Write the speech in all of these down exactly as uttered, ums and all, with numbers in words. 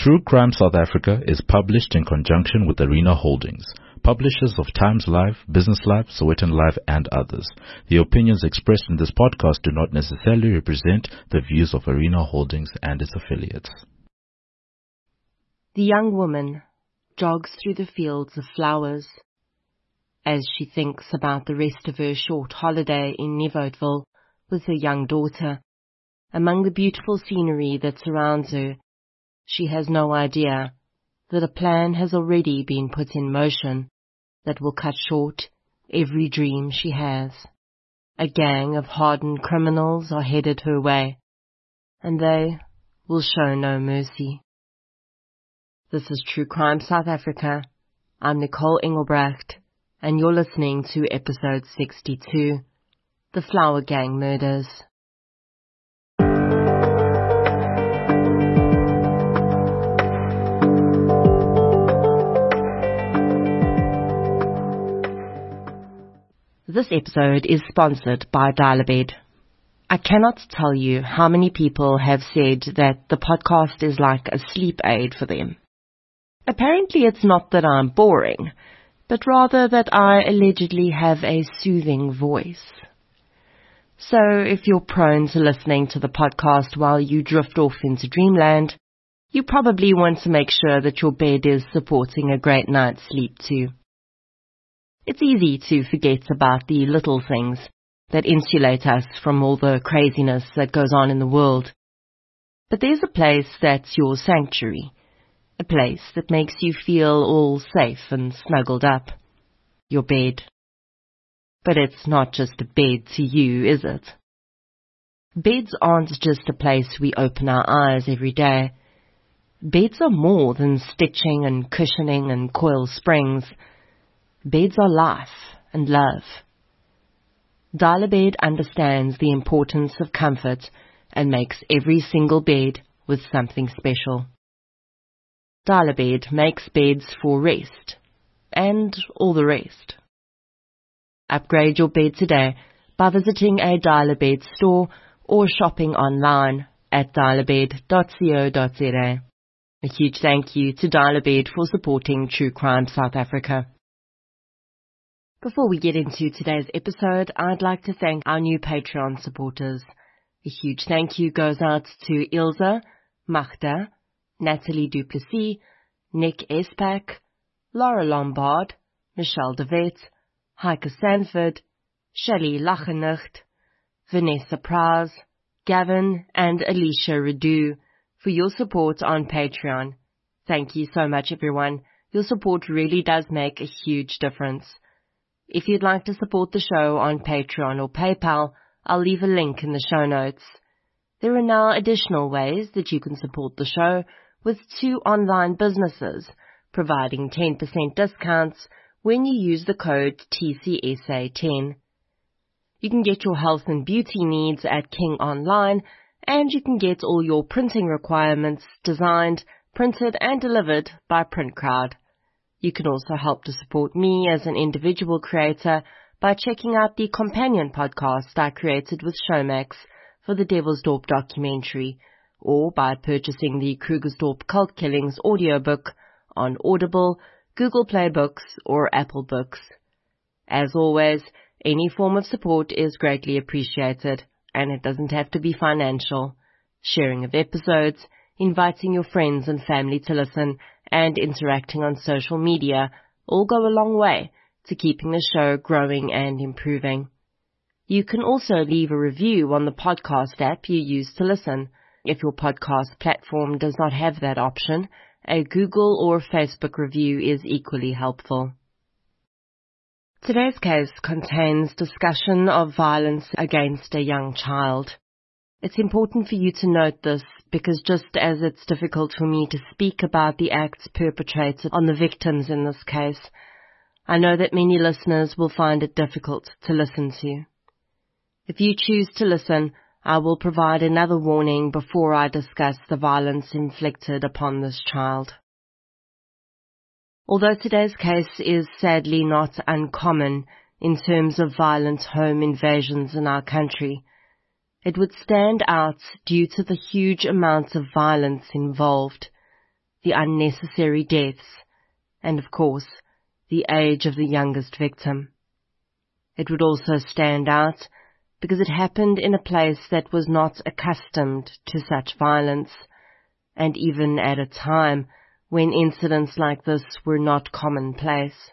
True Crime South Africa is published in conjunction with Arena Holdings, publishers of Times Live, Business Live, Sowetan Live, and others. The opinions expressed in this podcast do not necessarily represent the views of Arena Holdings and its affiliates. The young woman jogs through the fields of flowers. As she thinks about the rest of her short holiday in Nieuwoudtville with her young daughter, among the beautiful scenery that surrounds her, she has no idea that a plan has already been put in motion that will cut short every dream she has. A gang of hardened criminals are headed her way, and they will show no mercy. This is True Crime South Africa. I'm Nicole Engelbrecht, and you're listening to episode sixty-two, The Flower Gang Murders. This episode is sponsored by Dial-A-Bed. I cannot tell you how many people have said that the podcast is like a sleep aid for them. Apparently it's not that I'm boring, but rather that I allegedly have a soothing voice. So if you're prone to listening to the podcast while you drift off into dreamland, you probably want to make sure that your bed is supporting a great night's sleep too. It's easy to forget about the little things that insulate us from all the craziness that goes on in the world. But there's a place that's your sanctuary, a place that makes you feel all safe and snuggled up. Your bed. But it's not just a bed to you, is it? Beds aren't just a place we open our eyes every day. Beds are more than stitching and cushioning and coil springs. Beds are life and love. Dial-A-Bed understands the importance of comfort and makes every single bed with something special. Dial-A-Bed makes beds for rest and all the rest. Upgrade your bed today by visiting a Dial-A-Bed store or shopping online at dial a bed dot co dot za. A huge thank you to Dial-A-Bed for supporting True Crime South Africa. Before we get into today's episode, I'd like to thank our new Patreon supporters. A huge thank you goes out to Ilse, Magda, Natalie Duplessis, Nick Espak, Laura Lombard, Michelle de Wet, Heike Sanford, Shelley Lachenicht, Vanessa Praz, Gavin and Alicia Redu for your support on Patreon. Thank you so much, everyone. Your support really does make a huge difference. If you'd like to support the show on Patreon or PayPal, I'll leave a link in the show notes. There are now additional ways that you can support the show, with two online businesses providing ten percent discounts when you use the code T C S A ten. You can get your health and beauty needs at King Online, and you can get all your printing requirements designed, printed and delivered by PrintCrowd. You can also help to support me as an individual creator by checking out the companion podcast I created with Showmax for the Devilsdorp documentary, or by purchasing the Krugersdorp Cult Killings audiobook on Audible, Google Play Books, or Apple Books. As always, any form of support is greatly appreciated, and it doesn't have to be financial. Sharing of episodes, inviting your friends and family to listen, and interacting on social media all go a long way to keeping the show growing and improving. You can also leave a review on the podcast app you use to listen. If your podcast platform does not have that option, a Google or Facebook review is equally helpful. Today's case contains discussion of violence against a young child. It's important for you to note this because just as it's difficult for me to speak about the acts perpetrated on the victims in this case, I know that many listeners will find it difficult to listen to. If you choose to listen, I will provide another warning before I discuss the violence inflicted upon this child. Although today's case is sadly not uncommon in terms of violent home invasions in our country, it would stand out due to the huge amounts of violence involved. the unnecessary deaths, and of course, the age of the youngest victim. It would also stand out because it happened in a place that was not accustomed to such violence, and even at a time when incidents like this were not commonplace.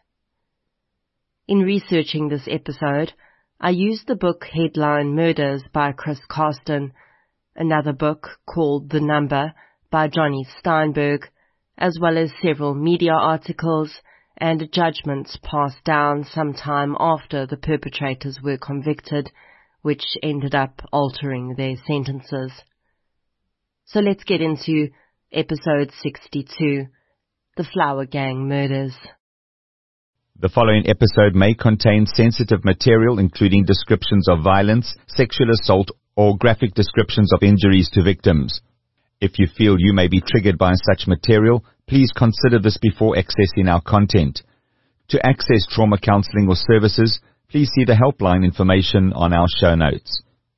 In researching this episode, I used the book Headline Murders by Chris Carsten, another book called The Number by Johnny Steinberg, as well as several media articles and judgments passed down sometime after the perpetrators were convicted, which ended up altering their sentences. So let's get into episode sixty-two, The Flower Gang Murders. The following episode may contain sensitive material including descriptions of violence, sexual assault, or graphic descriptions of injuries to victims. If you feel you may be triggered by such material, please consider this before accessing our content. To access trauma counseling or services, please see the helpline information on our show notes.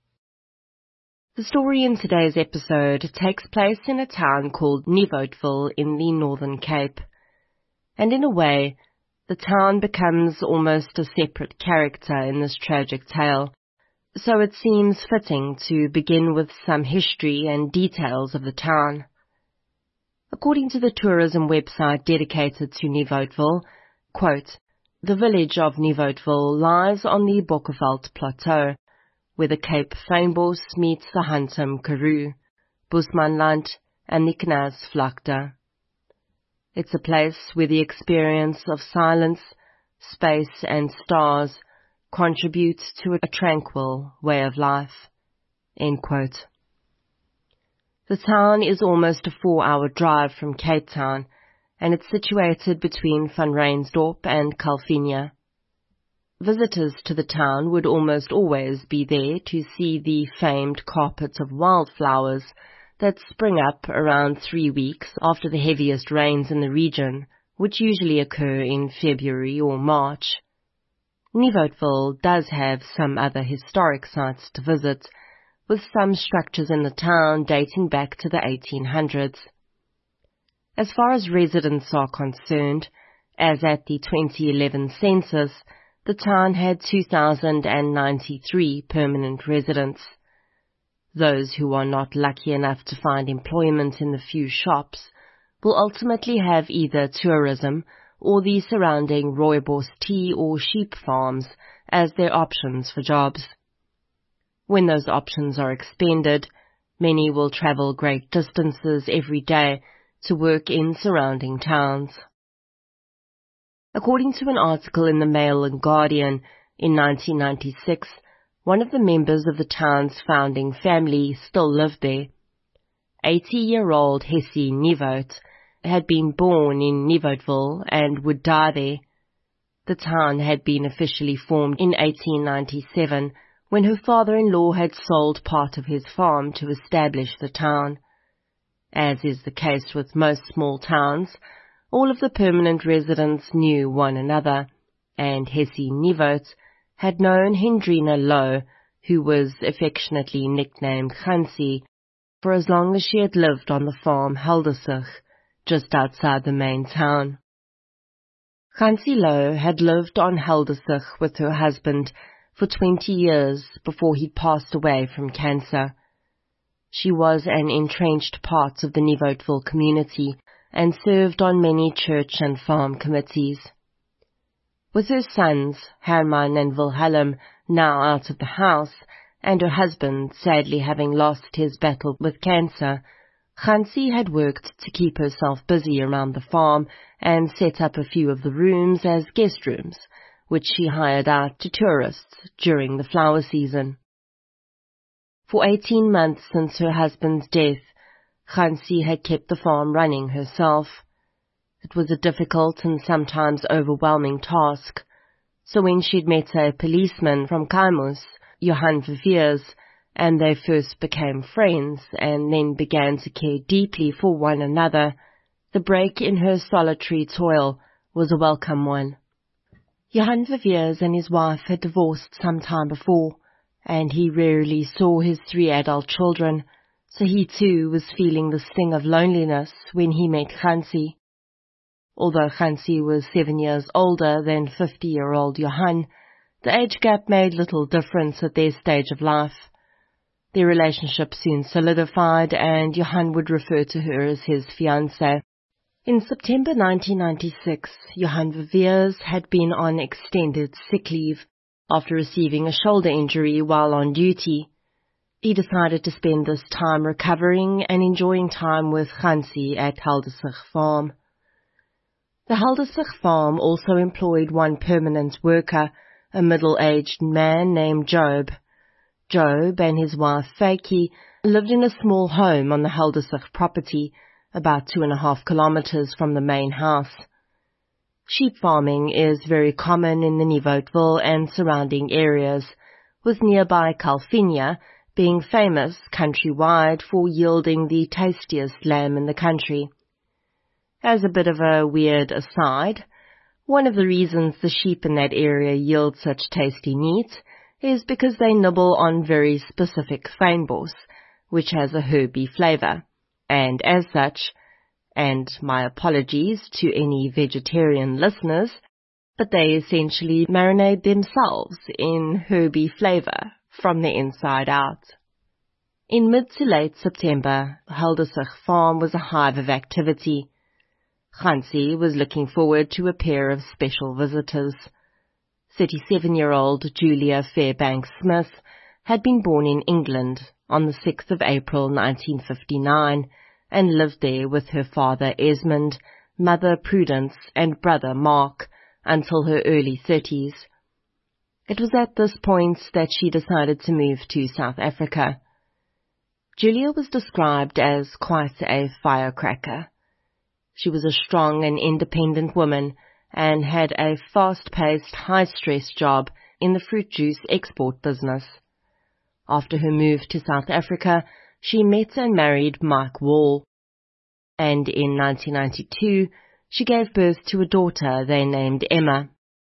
The story in today's episode takes place in a town called Nieuwoudtville in the Northern Cape. And in a way, the town becomes almost a separate character in this tragic tale, so it seems fitting to begin with some history and details of the town. According to the tourism website dedicated to Nieuwoudtville, quote, the village of Nieuwoudtville lies on the Bokkenveld Plateau, where the Cape Fynbos meets the Hantem Karoo, Bosmanland, and the Knysvlakte. It's a place where the experience of silence, space, and stars contributes to a tranquil way of life. End quote. The town is almost a four-hour drive from Cape Town, and it's situated between Van Reinsdorp and Calvinia. Visitors to the town would almost always be there to see the famed carpet of wildflowers that spring up around three weeks after the heaviest rains in the region, which usually occur in February or March. Nieuwoudtville does have some other historic sites to visit, with some structures in the town dating back to the eighteen hundreds. As far as residents are concerned, as at the twenty eleven census, the town had two thousand ninety-three permanent residents. Those who are not lucky enough to find employment in the few shops will ultimately have either tourism or the surrounding rooibos tea or sheep farms as their options for jobs. When those options are expended, many will travel great distances every day to work in surrounding towns. According to an article in the Mail and Guardian in nineteen ninety-six, one of the members of the town's founding family still lived there. eighty-year-old Hessie Nieuwoud had been born in Nieuwoudtville and would die there. The town had been officially formed in eighteen ninety-seven, when her father-in-law had sold part of his farm to establish the town. As is the case with most small towns, all of the permanent residents knew one another, and Hessie Nieuwoud had known Hendrina Lowe, who was affectionately nicknamed Hansie, for as long as she had lived on the farm Heldersig, just outside the main town. Hansie Lowe had lived on Heldersig with her husband for twenty years before he passed away from cancer. She was an entrenched part of the Nieuwoudtville community and served on many church and farm committees. With her sons, Herman and Wilhelm, now out of the house, and her husband sadly having lost his battle with cancer, Hansie had worked to keep herself busy around the farm and set up a few of the rooms as guest rooms, which she hired out to tourists during the flower season. For eighteen months since her husband's death, Hansie had kept the farm running herself. It was a difficult and sometimes overwhelming task, so when she'd met a policeman from Kaimus, Johan Verveers, and they first became friends and then began to care deeply for one another, the break in her solitary toil was a welcome one. Johan Verveers and his wife had divorced some time before, and he rarely saw his three adult children, so he too was feeling the sting of loneliness when he met Hansie. Although Hansie was seven years older than fifty-year-old Johan, the age gap made little difference at their stage of life. Their relationship soon solidified, and Johan would refer to her as his fiancée. In September nineteen ninety-six, Johan Verveers had been on extended sick leave after receiving a shoulder injury while on duty. He decided to spend this time recovering and enjoying time with Hansie at Haldesig Farm. The Haldesig Farm also employed one permanent worker, a middle-aged man named Job. Job and his wife Fakie lived in a small home on the Haldesig property, about two and a half kilometers from the main house. Sheep farming is very common in the Nieuwoudtville and surrounding areas, with nearby Calvinia being famous countrywide for yielding the tastiest lamb in the country. As a bit of a weird aside, one of the reasons the sheep in that area yield such tasty meat is because they nibble on very specific fynbos, which has a herby flavor, and as such, and my apologies to any vegetarian listeners, but they essentially marinate themselves in herby flavor from the inside out. In mid to late September, Haldesig Farm was a hive of activity. Hansie was looking forward to a pair of special visitors. thirty-seven-year-old Julia Fairbanks Smith had been born in England on the sixth of April nineteen fifty-nine and lived there with her father Esmond, mother Prudence and brother Mark until her early thirties. It was at this point that she decided to move to South Africa. Julia was described as quite a firecracker. She was a strong and independent woman and had a fast-paced, high-stress job in the fruit juice export business. After her move to South Africa, she met and married Mike Wall, and in nineteen ninety-two, she gave birth to a daughter they named Emma.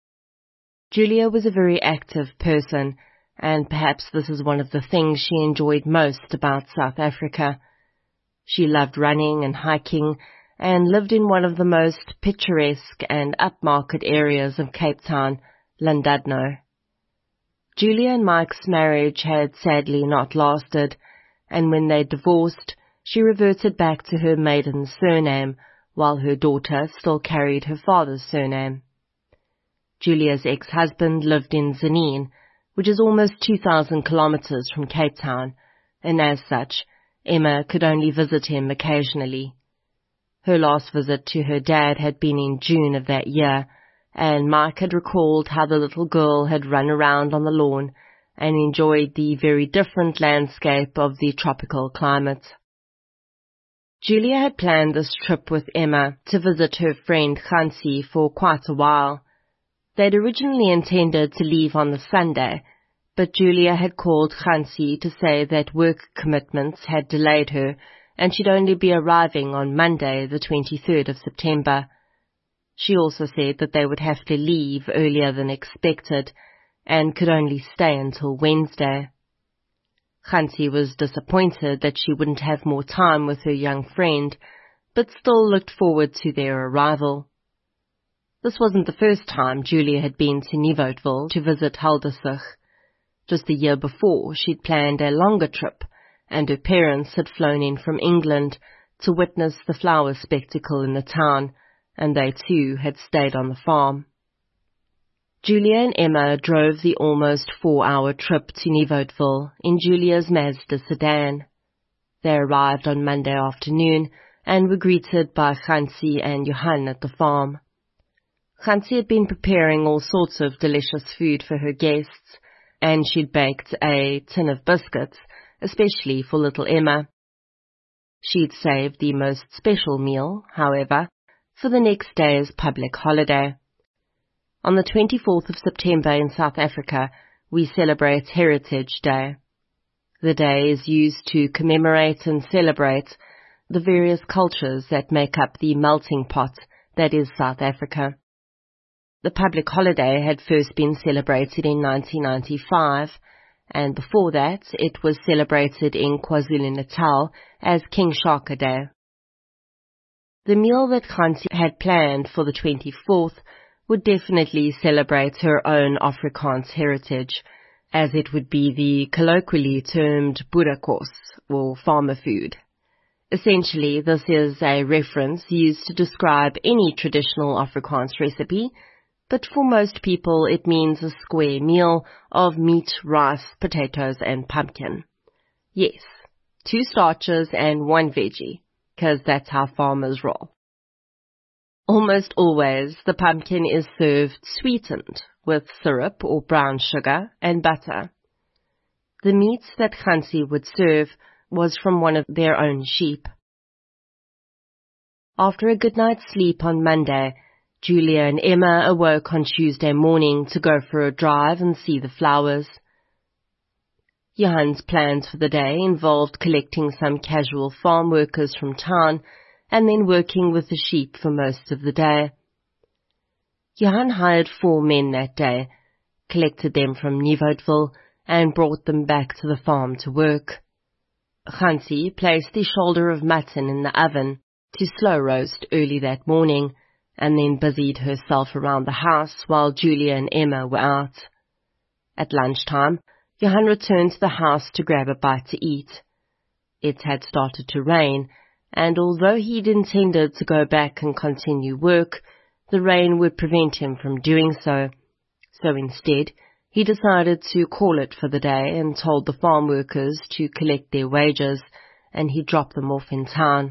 Julia was a very active person, and perhaps this is one of the things she enjoyed most about South Africa. She loved running and hiking, and lived in one of the most picturesque and upmarket areas of Cape Town, Llandudno. Julia and Mike's marriage had sadly not lasted, and when they divorced, she reverted back to her maiden surname, while her daughter still carried her father's surname. Julia's ex-husband lived in Tzaneen, which is almost two thousand kilometers from Cape Town, and as such, Emma could only visit him occasionally. Her last visit to her dad had been in June of that year, and Mike had recalled how the little girl had run around on the lawn and enjoyed the very different landscape of the tropical climate. Julia had planned this trip with Emma to visit her friend Hansie for quite a while. They'd originally intended to leave on the Sunday, but Julia had called Hansie to say that work commitments had delayed her and she'd only be arriving on Monday, the twenty-third of September. She also said that they would have to leave earlier than expected and could only stay until Wednesday. Hansie was disappointed that she wouldn't have more time with her young friend, but still looked forward to their arrival. This wasn't the first time Julia had been to Nieuwoudtville to visit Haldesig. Just a year before, she'd planned a longer trip, and her parents had flown in from England to witness the flower spectacle in the town, and they too had stayed on the farm. Julia and Emma drove the almost four-hour trip to Nieuwoudtville in Julia's Mazda sedan. They arrived on Monday afternoon and were greeted by Hansie and Johan at the farm. Hansie had been preparing all sorts of delicious food for her guests, and she'd baked a tin of biscuits, especially for little Emma. She'd saved the most special meal, however, for the next day's public holiday. On the twenty-fourth of September in South Africa, we celebrate Heritage Day. The day is used to commemorate and celebrate the various cultures that make up the melting pot that is South Africa. The public holiday had first been celebrated in nineteen ninety-five, and before that it was celebrated in KwaZulu-Natal as King Shaka Day. The meal that Khansi had planned for the twenty-fourth would definitely celebrate her own Afrikaans heritage, as it would be the colloquially termed boerekos, or farmer food. Essentially, this is a reference used to describe any traditional Afrikaans recipe, but for most people it means a square meal of meat, rice, potatoes and pumpkin. Yes, two starches and one veggie, because that's how farmers roll. Almost always the pumpkin is served sweetened with syrup or brown sugar and butter. The meat that Khansi would serve was from one of their own sheep. After a good night's sleep on Monday, Julia and Emma awoke on Tuesday morning to go for a drive and see the flowers. Johan's plans for the day involved collecting some casual farm workers from town and then working with the sheep for most of the day. Johan hired four men that day, collected them from Nieuwoudtville and brought them back to the farm to work. Khansi placed the shoulder of mutton in the oven to slow roast early that morning, and then busied herself around the house while Julia and Emma were out. At lunchtime, Johan returned to the house to grab a bite to eat. It had started to rain, and although he'd intended to go back and continue work, the rain would prevent him from doing so. So instead, he decided to call it for the day and told the farm workers to collect their wages, and he'd drop them off in town.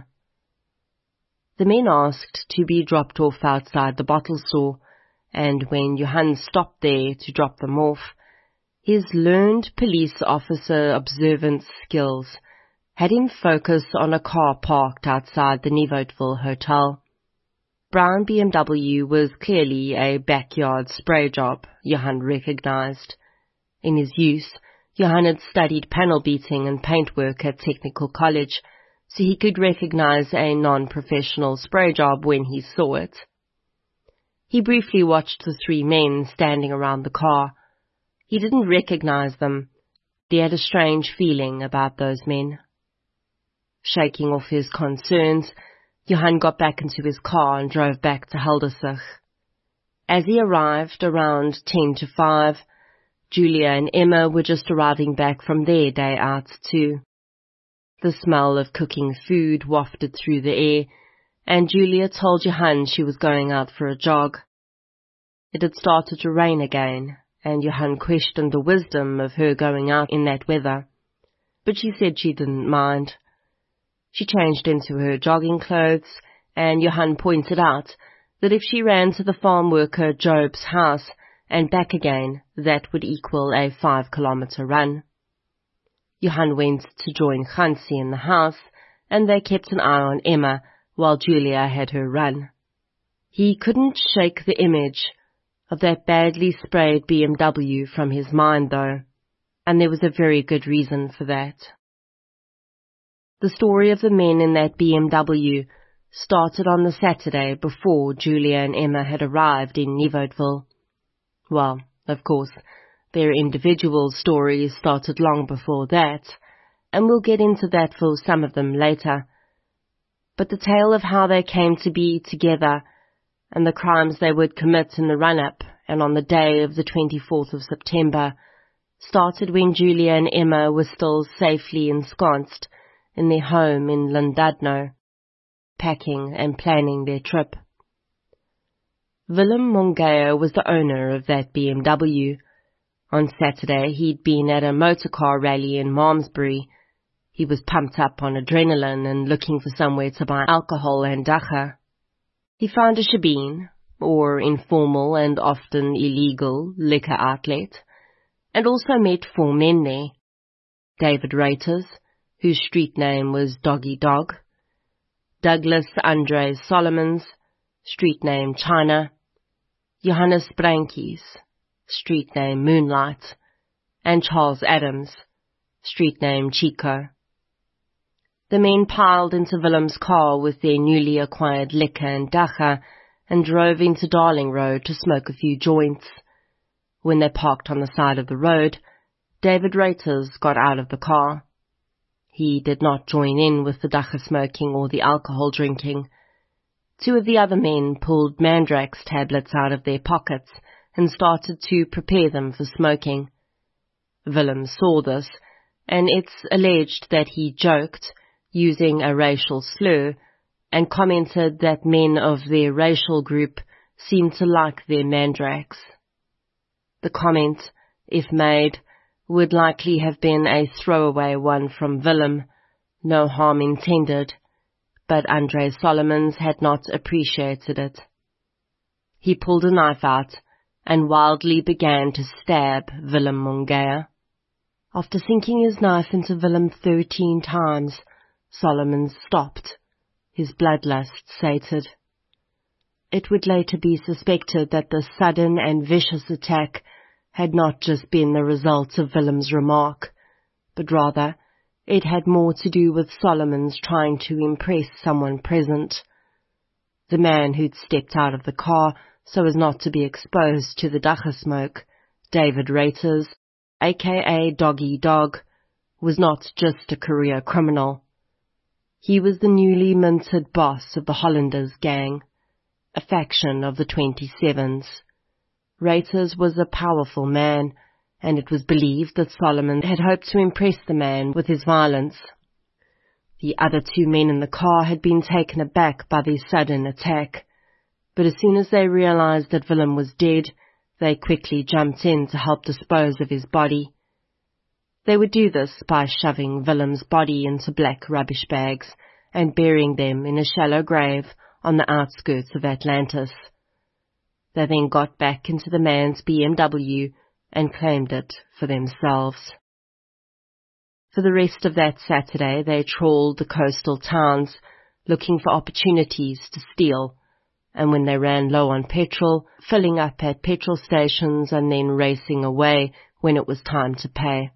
The men asked to be dropped off outside the bottle store, and when Johan stopped there to drop them off, his learned police officer observance skills had him focus on a car parked outside the Nieuwoudtville Hotel. Brown B M W was clearly a backyard spray job, Johan recognized. In his youth, Johan had studied panel beating and paintwork at Technical College, so he could recognize a non-professional spray job when he saw it. He briefly watched the three men standing around the car. He didn't recognize them. He had a strange feeling about those men. Shaking off his concerns, Johan got back into his car and drove back to Heldersich. As he arrived around ten to five, Julia and Emma were just arriving back from their day out too. The smell of cooking food wafted through the air, and Julia told Johan she was going out for a jog. It had started to rain again, and Johan questioned the wisdom of her going out in that weather, but she said she didn't mind. She changed into her jogging clothes, and Johan pointed out that if she ran to the farm worker Job's house and back again, that would equal a five-kilometer run. Johan went to join Khansi in the house, and they kept an eye on Emma while Julia had her run. He couldn't shake the image of that badly sprayed B M W from his mind, though, and there was a very good reason for that. The story of the men in that B M W started on the Saturday before Julia and Emma had arrived in Nieuwoudtville. Well, of course, their individual stories started long before that, and we'll get into that for some of them later. But the tale of how they came to be together and the crimes they would commit in the run-up and on the day of the twenty-fourth of September started when Julia and Emma were still safely ensconced in their home in Llandudno, packing and planning their trip. Willem Mongeya was the owner of that B M W. On Saturday, he'd been at a motorcar rally in Malmesbury. He was pumped up on adrenaline and looking for somewhere to buy alcohol and dagga. He found a shebeen, or informal and often illegal liquor outlet, and also met four men there. David Reuters, whose street name was Doggy Dog, Douglas Andre Solomons, street name China, Johannes Brankies, street name Moonlight, and Charles Adams, street name Chico. The men piled into Willem's car with their newly acquired liquor and dagga and drove into Darling Road to smoke a few joints. When they parked on the side of the road, David Reuters got out of the car. He did not join in with the dagga smoking or the alcohol drinking. Two of the other men pulled Mandrax tablets out of their pockets and started to prepare them for smoking. Willem saw this, and it's alleged that he joked, using a racial slur, and commented that men of their racial group seemed to like their Mandrax. The comment, if made, would likely have been a throwaway one from Willem, no harm intended, but Andre Solomons had not appreciated it. He pulled a knife out and wildly began to stab Willem Mongea. After sinking his knife into Willem thirteen times, Solomons stopped, his bloodlust sated. It would later be suspected that the sudden and vicious attack had not just been the result of Willem's remark, but rather it had more to do with Solomons trying to impress someone present. The man who'd stepped out of the car so as not to be exposed to the dagga smoke, David Reuters, aka Doggy Dog, was not just a career criminal. He was the newly minted boss of the Hollanders gang, a faction of the twenty-sevens. Reuters was a powerful man, and it was believed that Solomon had hoped to impress the man with his violence. The other two men in the car had been taken aback by the sudden attack, but as soon as they realized that Willem was dead, they quickly jumped in to help dispose of his body. They would do this by shoving Willem's body into black rubbish bags and burying them in a shallow grave on the outskirts of Atlantis. They then got back into the man's B M W and claimed it for themselves. For the rest of that Saturday, they trawled the coastal towns, looking for opportunities to steal, and when they ran low on petrol, filling up at petrol stations and then racing away when it was time to pay.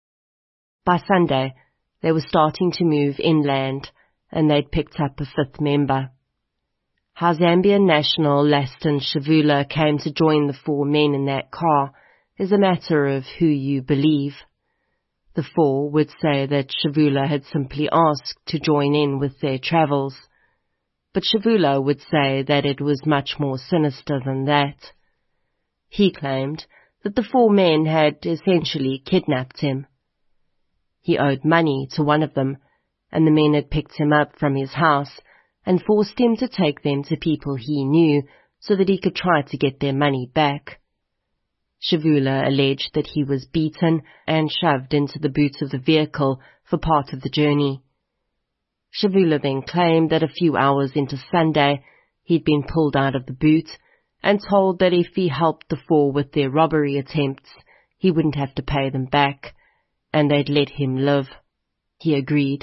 By Sunday, they were starting to move inland, and they'd picked up a fifth member. How Zambian national Laston Shavula came to join the four men in that car is a matter of who you believe. The four would say that Shavula had simply asked to join in with their travels, but Shavula would say that it was much more sinister than that. He claimed that the four men had essentially kidnapped him. He owed money to one of them, and the men had picked him up from his house and forced him to take them to people he knew so that he could try to get their money back. Shavula alleged that he was beaten and shoved into the boot of the vehicle for part of the journey. Shavula then claimed that a few hours into Sunday he'd been pulled out of the boot and told that if he helped the four with their robbery attempts, he wouldn't have to pay them back, and they'd let him live. He agreed.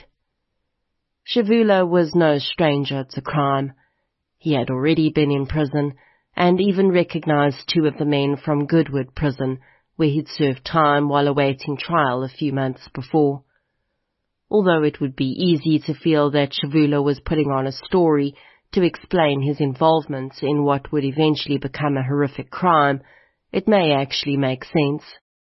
Shavula was no stranger to crime. He had already been in prison, and even recognized two of the men from Goodwood Prison, where he'd served time while awaiting trial a few months before. Although it would be easy to feel that Shavula was putting on a story to explain his involvement in what would eventually become a horrific crime, it may actually make sense.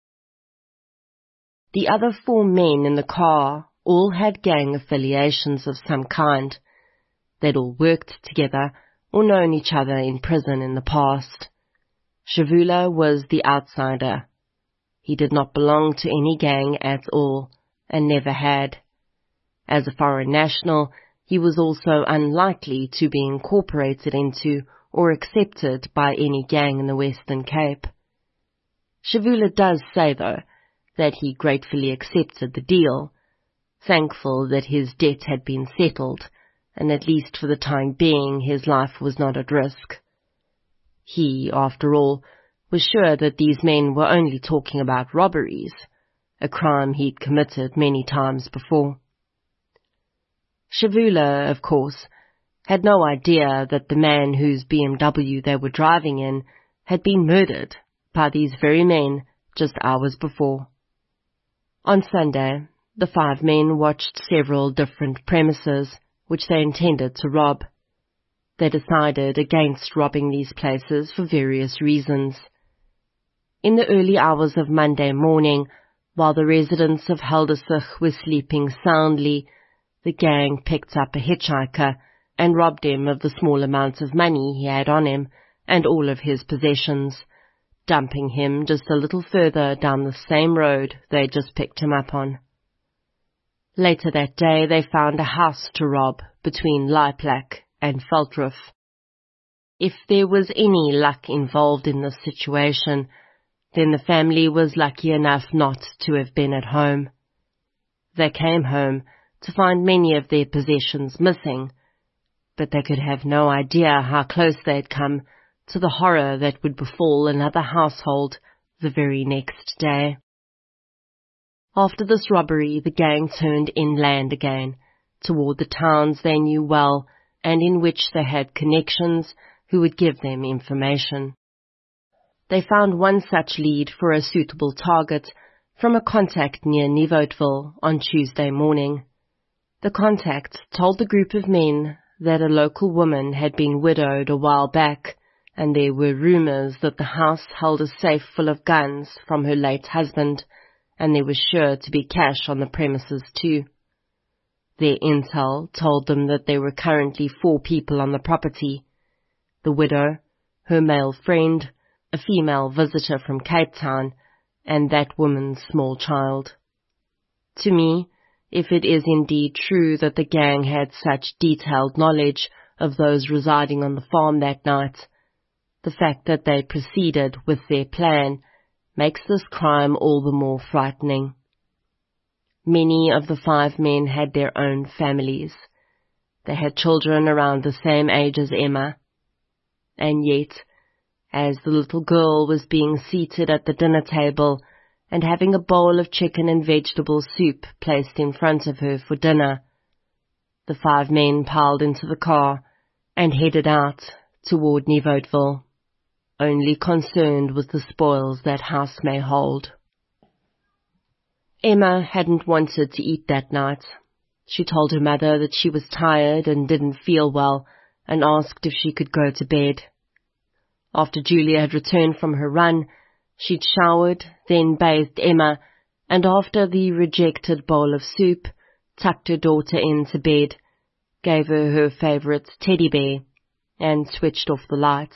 The other four men in the car all had gang affiliations of some kind. They'd all worked together or known each other in prison in the past. Shavula was the outsider. He did not belong to any gang at all, and never had. As a foreign national, he was also unlikely to be incorporated into or accepted by any gang in the Western Cape. Shavula does say, though, that he gratefully accepted the deal, thankful that his debt had been settled, and at least for the time being his life was not at risk. He, after all, was sure that these men were only talking about robberies, a crime he'd committed many times before. Shavula, of course, had no idea that the man whose B M W they were driving in had been murdered by these very men just hours before. On Sunday, the five men watched several different premises which they intended to rob. They decided against robbing these places for various reasons. In the early hours of Monday morning, While the residents of Heldersuch were sleeping soundly, the gang picked up a hitchhiker and robbed him of the small amount of money he had on him and all of his possessions, dumping him just a little further down the same road they just picked him up on. Later that day they found a house to rob between Leiplach and Veldroof. If there was any luck involved in this situation, then the family was lucky enough not to have been at home. They came home to find many of their possessions missing, but they could have no idea how close they had come to the horror that would befall another household the very next day. After this robbery, the gang turned inland again, toward the towns they knew well and in which they had connections who would give them information. They found one such lead for a suitable target from a contact near Nieuwoudtville on Tuesday morning. The contact told the group of men that a local woman had been widowed a while back, and there were rumors that the house held a safe full of guns from her late husband, and there was sure to be cash on the premises too. Their intel told them that there were currently four people on the property: the widow, her male friend, a female visitor from Cape Town, and that woman's small child. To me, if it is indeed true that the gang had such detailed knowledge of those residing on the farm that night, the fact that they proceeded with their plan makes this crime all the more frightening. Many of the five men had their own families. They had children around the same age as Emma. And yet, as the little girl was being seated at the dinner table and having a bowl of chicken and vegetable soup placed in front of her for dinner, the five men piled into the car and headed out toward Nieuwoudtville, only concerned with the spoils that house may hold. Emma hadn't wanted to eat that night. She told her mother that she was tired and didn't feel well, and asked if she could go to bed. After Julia had returned from her run, she'd showered, then bathed Emma, and after the rejected bowl of soup, tucked her daughter into bed, gave her her favourite teddy bear, and switched off the light.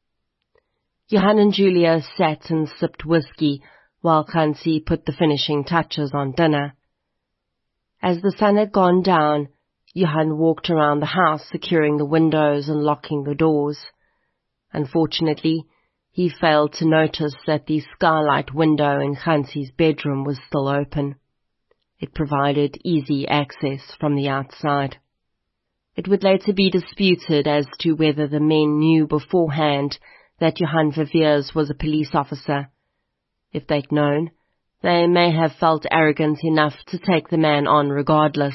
Johan and Julia sat and sipped whiskey while Hansi put the finishing touches on dinner. As the sun had gone down, Johan walked around the house securing the windows and locking the doors. Unfortunately, he failed to notice that the skylight window in Hansi's bedroom was still open. It provided easy access from the outside. It would later be disputed as to whether the men knew beforehand that Johan Verveers was a police officer. If they'd known, they may have felt arrogant enough to take the man on regardless.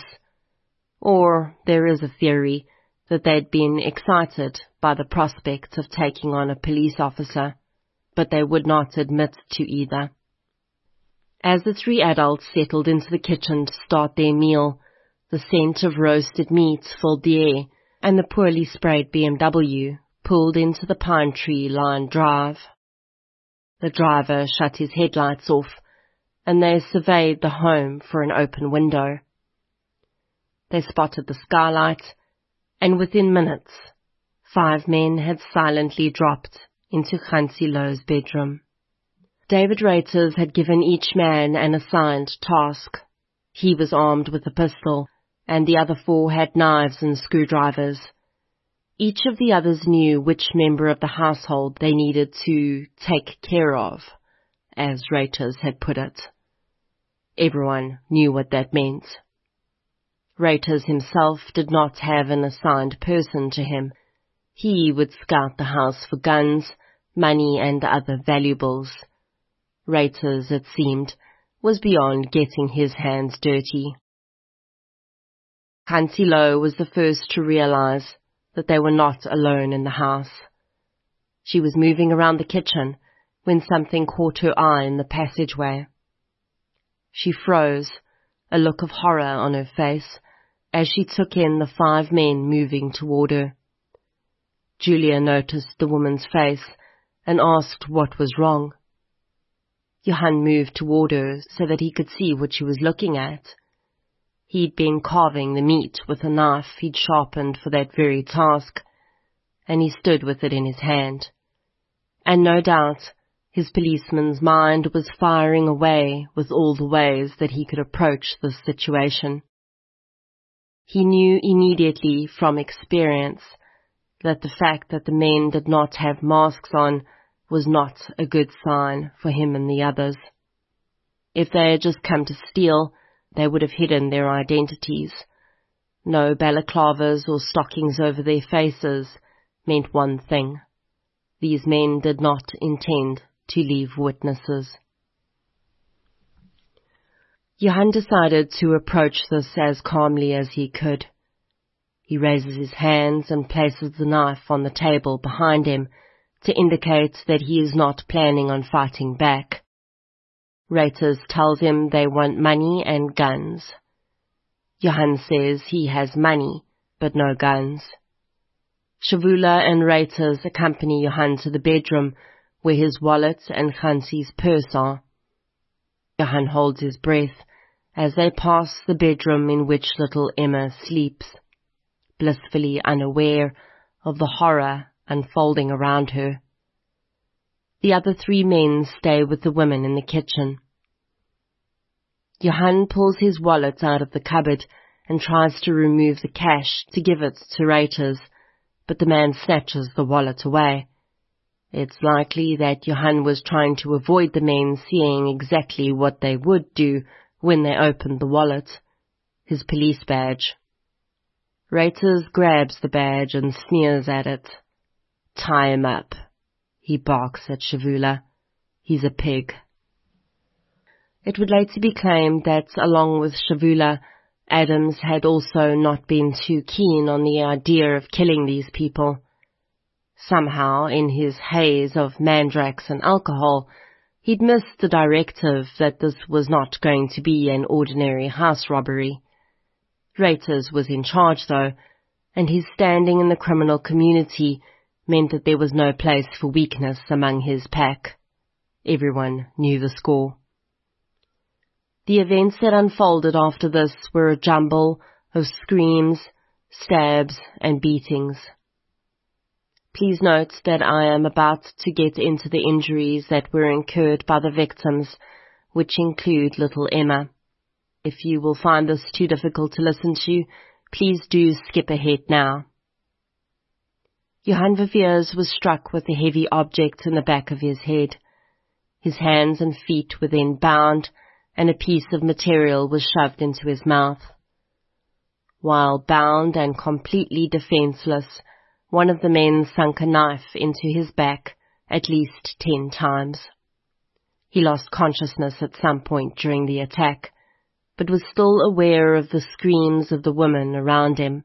Or there is a theory that they'd been excited by the prospect of taking on a police officer, but they would not admit to either. As the three adults settled into the kitchen to start their meal, the scent of roasted meat filled the air, and the poorly sprayed B M W pulled into the pine tree-lined drive. The driver shut his headlights off, and they surveyed the home for an open window. They spotted the skylight, and within minutes, five men had silently dropped into Hansi Louw's bedroom. David Reuters had given each man an assigned task. He was armed with a pistol, and the other four had knives and screwdrivers. Each of the others knew which member of the household they needed to take care of, as Reuters had put it. Everyone knew what that meant. Reuters himself did not have an assigned person to him. He would scout the house for guns, money, and other valuables. Reuters, it seemed, was beyond getting his hands dirty. Hansi Louw was the first to realize that they were not alone in the house. She was moving around the kitchen when something caught her eye in the passageway. She froze, a look of horror on her face, as she took in the five men moving toward her. Julia noticed the woman's face and asked what was wrong. Johann moved toward her so that he could see what she was looking at. He'd been carving the meat with a knife he'd sharpened for that very task, and he stood with it in his hand. And no doubt, his policeman's mind was firing away with all the ways that he could approach this situation. He knew immediately from experience that the fact that the men did not have masks on was not a good sign for him and the others. If they had just come to steal, they would have hidden their identities. No balaclavas or stockings over their faces meant one thing. These men did not intend to leave witnesses. Johann decided to approach this as calmly as he could. He raises his hands and places the knife on the table behind him to indicate that he is not planning on fighting back. Reuters tells him they want money and guns. Johann says he has money, but no guns. Shavula and Reuters accompany Johann to the bedroom where his wallet and Hansi's purse are. Johann holds his breath as they pass the bedroom in which little Emma sleeps, blissfully unaware of the horror unfolding around her. The other three men stay with the women in the kitchen. Johann pulls his wallet out of the cupboard and tries to remove the cash to give it to Reuters, but the man snatches the wallet away. It's likely that Johann was trying to avoid the men seeing exactly what they would do when they opened the wallet, his police badge. Reuters grabs the badge and sneers at it. "Tie him up," he barks at Shavula. "He's a pig." It would later be claimed that, along with Shavula, Adams had also not been too keen on the idea of killing these people. Somehow, in his haze of mandrakes and alcohol, he'd missed the directive that this was not going to be an ordinary house robbery. Reuters was in charge, though, and his standing in the criminal community meant that there was no place for weakness among his pack. Everyone knew the score. The events that unfolded after this were a jumble of screams, stabs, and beatings. Please note that I am about to get into the injuries that were incurred by the victims, which include little Emma. If you will find this too difficult to listen to, please do skip ahead now. Johann Viviers was struck with a heavy object in the back of his head. His hands and feet were then bound, and a piece of material was shoved into his mouth. While bound and completely defenseless, one of the men sunk a knife into his back at least ten times. He lost consciousness at some point during the attack, but was still aware of the screams of the women around him.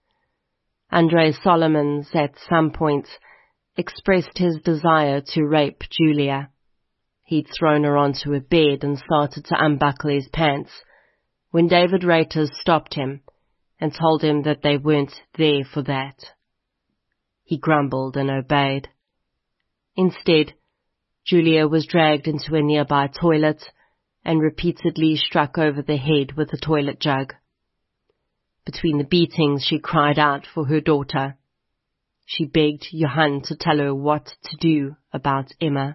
Andre Solomons at some point expressed his desire to rape Julia. He'd thrown her onto a bed and started to unbuckle his pants when David Reuters stopped him and told him that they weren't there for that. He grumbled and obeyed. Instead, Julia was dragged into a nearby toilet and repeatedly struck over the head with a toilet jug. Between the beatings, she cried out for her daughter. She begged Johann to tell her what to do about Emma.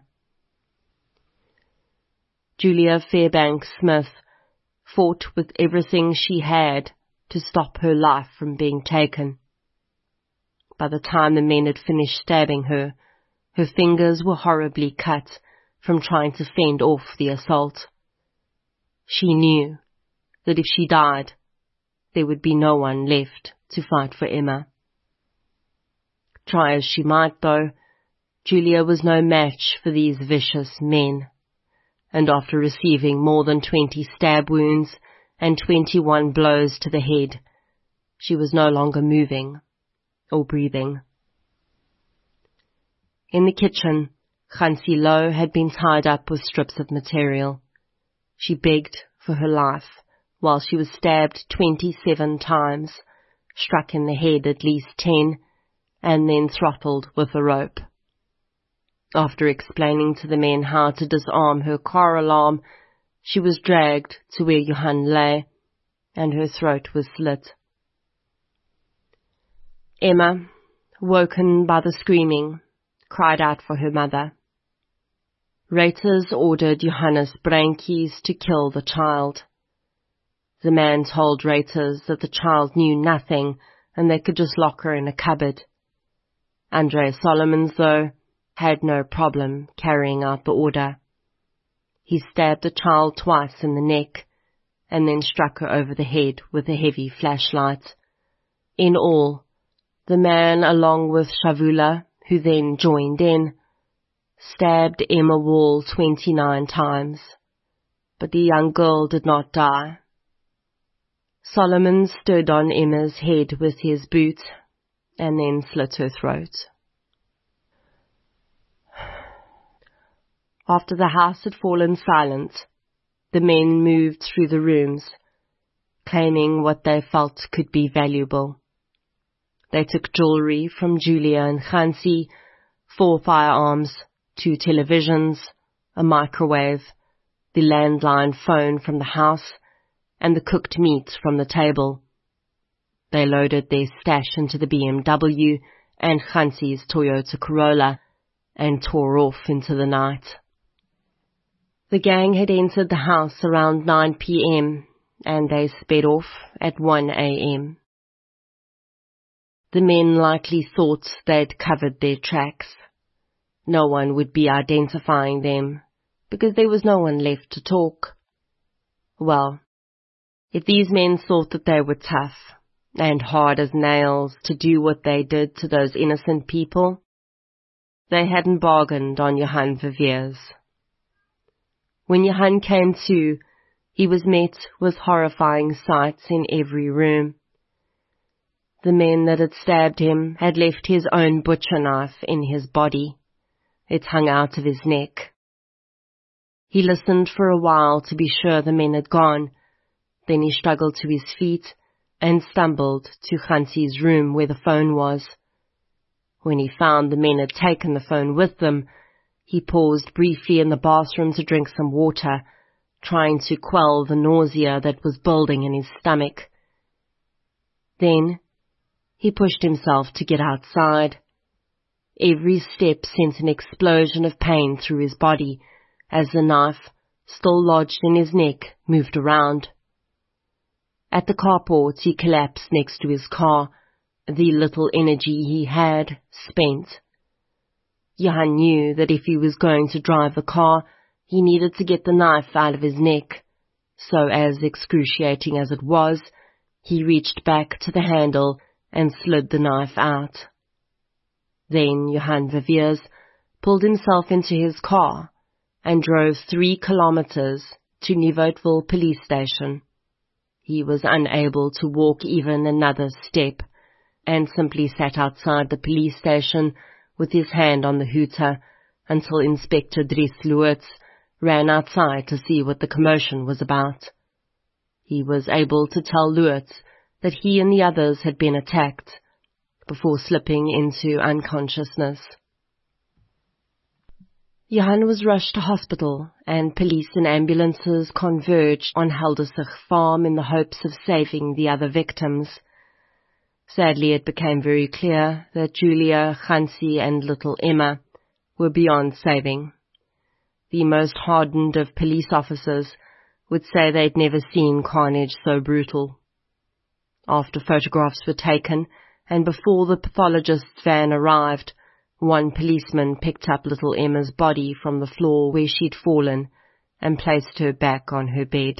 Julia Fairbanks Smith fought with everything she had to stop her life from being taken. By the time the men had finished stabbing her, her fingers were horribly cut from trying to fend off the assault. She knew that if she died, there would be no one left to fight for Emma. Try as she might, though, Julia was no match for these vicious men, and after receiving more than twenty stab wounds and twenty-one blows to the head, she was no longer moving or breathing. In the kitchen, Hansi Lowe had been tied up with strips of material. She begged for her life while she was stabbed twenty-seven times, struck in the head at least ten, and then throttled with a rope. After explaining to the men how to disarm her car alarm, she was dragged to where Johan lay, and her throat was slit. Emma, woken by the screaming, cried out for her mother. Reuters ordered Johannes Breinkies to kill the child. The man told Reuters that the child knew nothing and they could just lock her in a cupboard. Andre Solomons, though, had no problem carrying out the order. He stabbed the child twice in the neck and then struck her over the head with a heavy flashlight. In all, the man, along with Shavula, who then joined in, stabbed Emma Wall twenty-nine times, but the young girl did not die. Solomon stood on Emma's head with his boot and then slit her throat. After the house had fallen silent, the men moved through the rooms, claiming what they felt could be valuable. They took jewelry from Julia and Hansi, four firearms, two televisions, a microwave, the landline phone from the house, and the cooked meat from the table. They loaded their stash into the B M W and Hansi's Toyota Corolla and tore off into the night. The gang had entered the house around nine p.m. and they sped off at one a.m. The men likely thought they'd covered their tracks. No one would be identifying them because there was no one left to talk. Well, if these men thought that they were tough and hard as nails to do what they did to those innocent people, they hadn't bargained on Johan Verveers. When Johan came to, he was met with horrifying sights in every room. The men that had stabbed him had left his own butcher knife in his body. It hung out of his neck. He listened for a while to be sure the men had gone. Then he struggled to his feet and stumbled to Hansi's room where the phone was. When he found the men had taken the phone with them, he paused briefly in the bathroom to drink some water, trying to quell the nausea that was building in his stomach. Then he pushed himself to get outside. Every step sent an explosion of pain through his body as the knife, still lodged in his neck, moved around. At the carport, he collapsed next to his car, the little energy he had spent. Johan knew that if he was going to drive the car, he needed to get the knife out of his neck, so as excruciating as it was, he reached back to the handle and slid the knife out. Then Johan Verveers pulled himself into his car and drove three kilometers to Nieuwoudtville police station. He was unable to walk even another step and simply sat outside the police station with his hand on the hooter until Inspector Dries Loots ran outside to see what the commotion was about. He was able to tell Loots that he and the others had been attacked before slipping into unconsciousness. Johan was rushed to hospital, and police and ambulances converged on Heldersich Farm in the hopes of saving the other victims. Sadly, it became very clear that Julia, Hansi, and little Emma were beyond saving. The most hardened of police officers would say they'd never seen carnage so brutal. After photographs were taken, and before the pathologist's van arrived, one policeman picked up little Emma's body from the floor where she'd fallen and placed her back on her bed.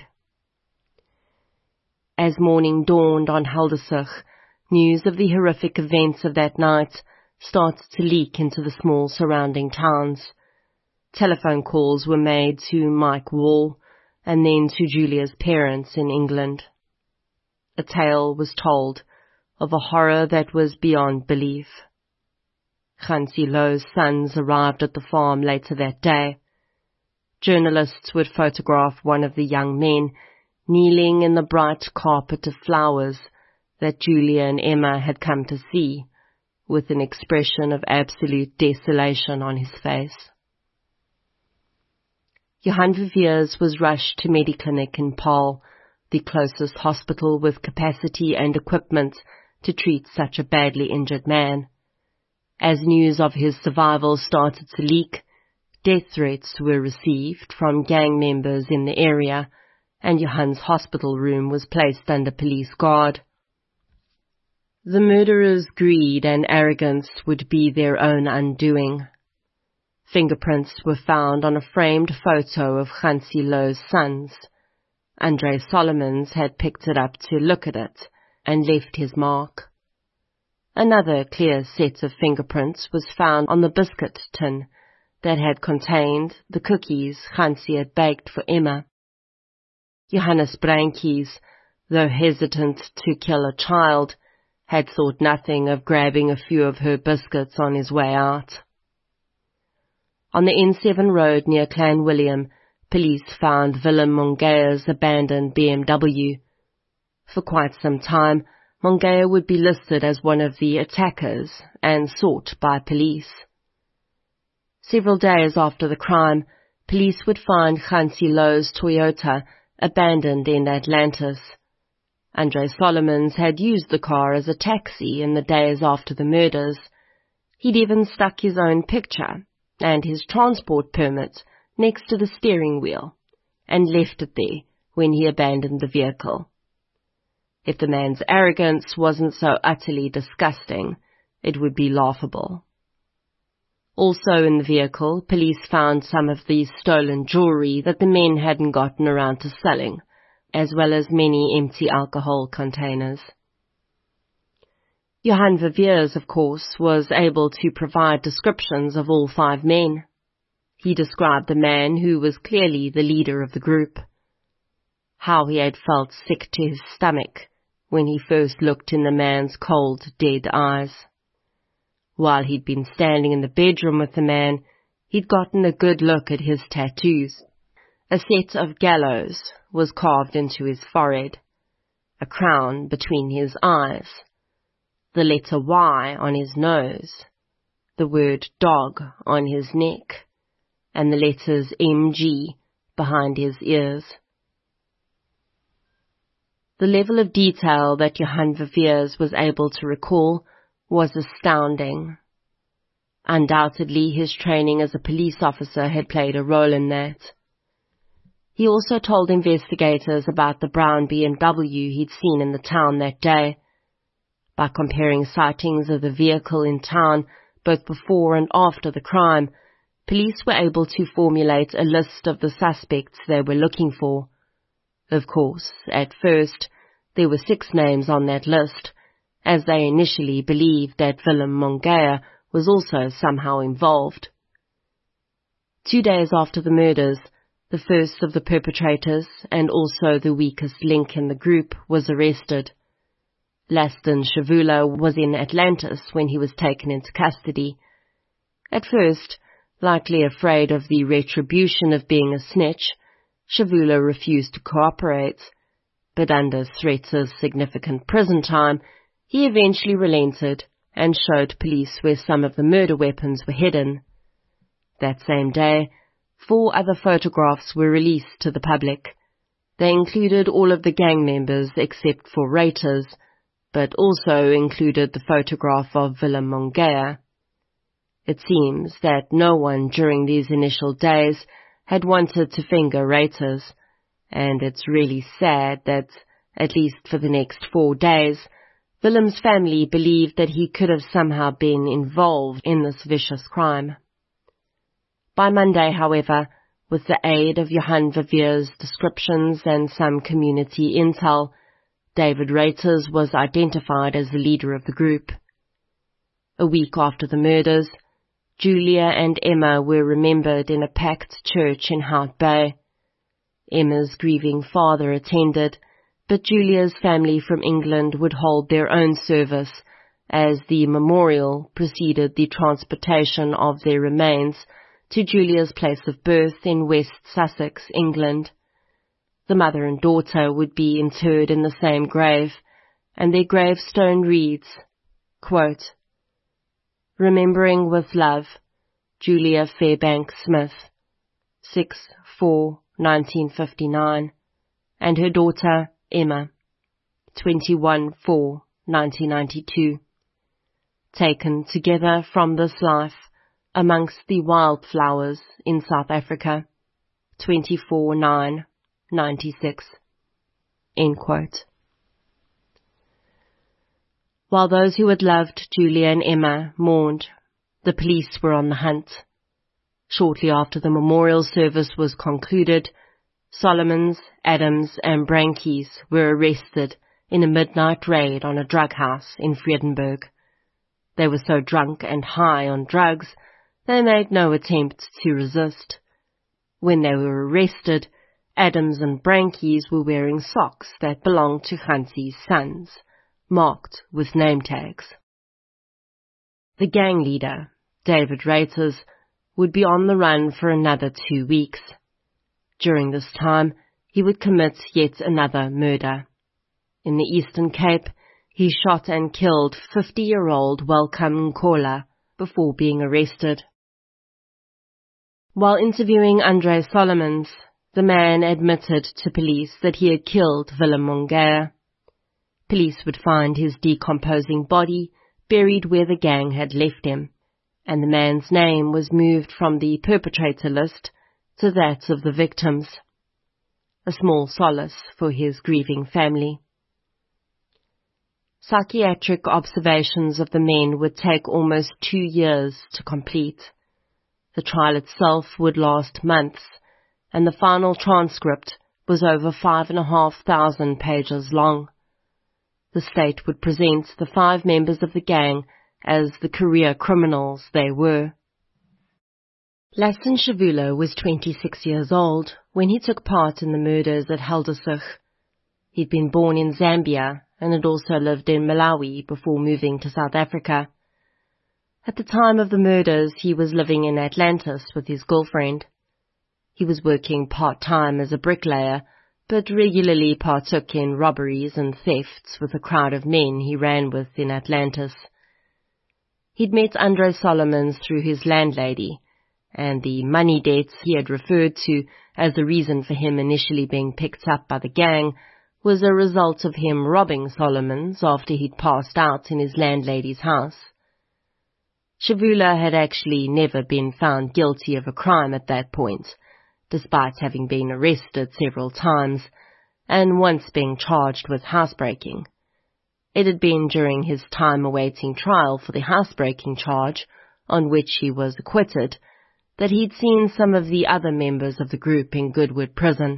As morning dawned on Heldersich, news of the horrific events of that night started to leak into the small surrounding towns. Telephone calls were made to Mike Wall and then to Julia's parents in England. A tale was told of a horror that was beyond belief. Hansi Louw's sons arrived at the farm later that day. Journalists would photograph one of the young men kneeling in the bright carpet of flowers that Julia and Emma had come to see, with an expression of absolute desolation on his face. Johan Viviers was rushed to Mediclinic in Paarl, the closest hospital with capacity and equipment to treat such a badly injured man. As news of his survival started to leak, death threats were received from gang members in the area, and Johan's hospital room was placed under police guard. The murderer's greed and arrogance would be their own undoing. Fingerprints were found on a framed photo of Hansi Louw's sons. Andre Solomons had picked it up to look at it and left his mark. Another clear set of fingerprints was found on the biscuit tin that had contained the cookies Hansi had baked for Emma. Johannes Breinkies, though hesitant to kill a child, had thought nothing of grabbing a few of her biscuits on his way out. On the N seven road near Clanwilliam, police found Willem Mongea's abandoned B M W. For quite some time, Mongea would be listed as one of the attackers and sought by police. Several days after the crime, police would find Hansi Louw's Toyota abandoned in Atlantis. Andre Solomons had used the car as a taxi in the days after the murders. He'd even stuck his own picture and his transport permit next to the steering wheel and left it there when he abandoned the vehicle. If the man's arrogance wasn't so utterly disgusting, it would be laughable. Also in the vehicle, police found some of the stolen jewelry that the men hadn't gotten around to selling, as well as many empty alcohol containers. Johan Viviers, of course, was able to provide descriptions of all five men. He described the man who was clearly the leader of the group. How he had felt sick to his stomach when he first looked in the man's cold, dead eyes. While he'd been standing in the bedroom with the man, he'd gotten a good look at his tattoos. A set of gallows was carved into his forehead, a crown between his eyes, the letter Y on his nose, the word dog on his neck, and the letters M G behind his ears. The level of detail that Johan Viviers was able to recall was astounding. Undoubtedly, his training as a police officer had played a role in that. He also told investigators about the brown B M W he'd seen in the town that day. By comparing sightings of the vehicle in town both before and after the crime, police were able to formulate a list of the suspects they were looking for. Of course, at first, there were six names on that list, as they initially believed that Willem Mongea was also somehow involved. Two days after the murders, the first of the perpetrators, and also the weakest link in the group, was arrested. Laston Shavula was in Atlantis when he was taken into custody. At first, likely afraid of the retribution of being a snitch, Shavula refused to cooperate, but under threats of significant prison time, he eventually relented and showed police where some of the murder weapons were hidden. That same day, four other photographs were released to the public. They included all of the gang members except for Reuters, but also included the photograph of Willem Mongea. It seems that no one during these initial days had wanted to finger Reuters, and it's really sad that, at least for the next four days, Willem's family believed that he could have somehow been involved in this vicious crime. By Monday, however, with the aid of Johan Viviers' descriptions and some community intel, David Reuters was identified as the leader of the group. A week after the murders, Julia and Emma were remembered in a packed church in Hout Bay. Emma's grieving father attended, but Julia's family from England would hold their own service as the memorial preceded the transportation of their remains to Julia's place of birth in West Sussex, England. The mother and daughter would be interred in the same grave, and their gravestone reads, quote, Remembering with love, Julia Fairbanks Smith, six four nineteen fifty-nine, and her daughter, Emma, twenty-one four nineteen ninety-two, taken together from this life amongst the wildflowers in South Africa, twenty-four nine ninety-six. End quote. While those who had loved Julia and Emma mourned, the police were on the hunt. Shortly after the memorial service was concluded, Solomons, Adams and Brankies were arrested in a midnight raid on a drug house in Vredenburg. They were so drunk and high on drugs, they made no attempt to resist. When they were arrested, Adams and Brankies were wearing socks that belonged to Hansi's sons, marked with name tags. The gang leader, David Reiters, would be on the run for another two weeks. During this time, he would commit yet another murder. In the Eastern Cape, he shot and killed fifty-year-old Welcome Nkola before being arrested. While interviewing Andre Solomons, the man admitted to police that he had killed Willem Mongea. Police would find his decomposing body buried where the gang had left him, and the man's name was moved from the perpetrator list to that of the victims. A small solace for his grieving family. Psychiatric observations of the men would take almost two years to complete. The trial itself would last months, and the final transcript was over five and a half thousand pages long. The state would present the five members of the gang as the career criminals they were. Lasten Shavula was twenty-six years old when he took part in the murders at Heldersuch. He'd been born in Zambia and had also lived in Malawi before moving to South Africa. At the time of the murders, he was living in Atlantis with his girlfriend. He was working part-time as a bricklayer, but regularly partook in robberies and thefts with a crowd of men he ran with in Atlantis. He'd met Andre Solomons through his landlady, and the money debts he had referred to as the reason for him initially being picked up by the gang was a result of him robbing Solomons after he'd passed out in his landlady's house. Shavula had actually never been found guilty of a crime at that point, despite having been arrested several times, and once being charged with housebreaking. It had been during his time awaiting trial for the housebreaking charge, on which he was acquitted, that he'd seen some of the other members of the group in Goodwood Prison.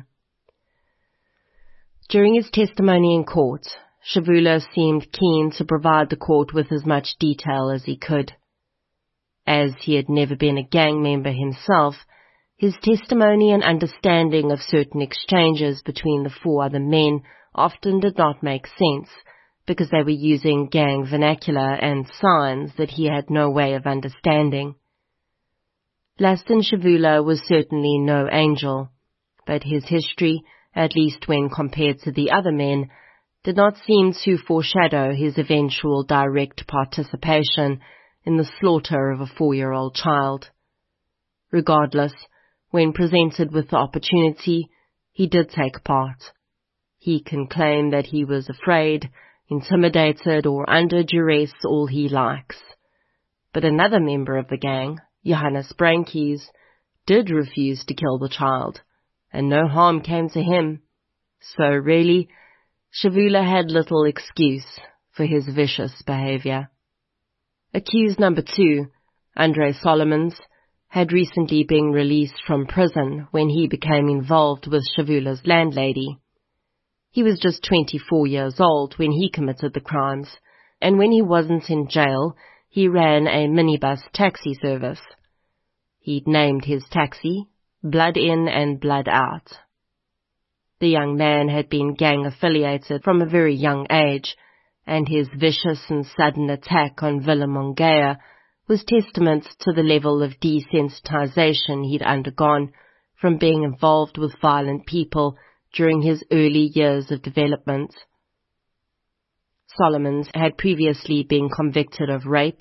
During his testimony in court, Shavula seemed keen to provide the court with as much detail as he could. As he had never been a gang member himself, his testimony and understanding of certain exchanges between the four other men often did not make sense, because they were using gang vernacular and signs that he had no way of understanding. Lasten Shavula was certainly no angel, but his history, at least when compared to the other men, did not seem to foreshadow his eventual direct participation in the slaughter of a four-year-old child. Regardless, when presented with the opportunity, he did take part. He can claim that he was afraid, intimidated, or under duress all he likes. But another member of the gang, Johannes Brankies, did refuse to kill the child, and no harm came to him. So really, Shavula had little excuse for his vicious behavior. Accused number two, Andre Solomons, had recently been released from prison when he became involved with Shavula's landlady. He was just twenty-four years old when he committed the crimes, and when he wasn't in jail, he ran a minibus taxi service. He'd named his taxi Blood In and Blood Out. The young man had been gang-affiliated from a very young age, and his vicious and sudden attack on Willem Mongea was testament to the level of desensitization he'd undergone from being involved with violent people during his early years of development. Solomons had previously been convicted of rape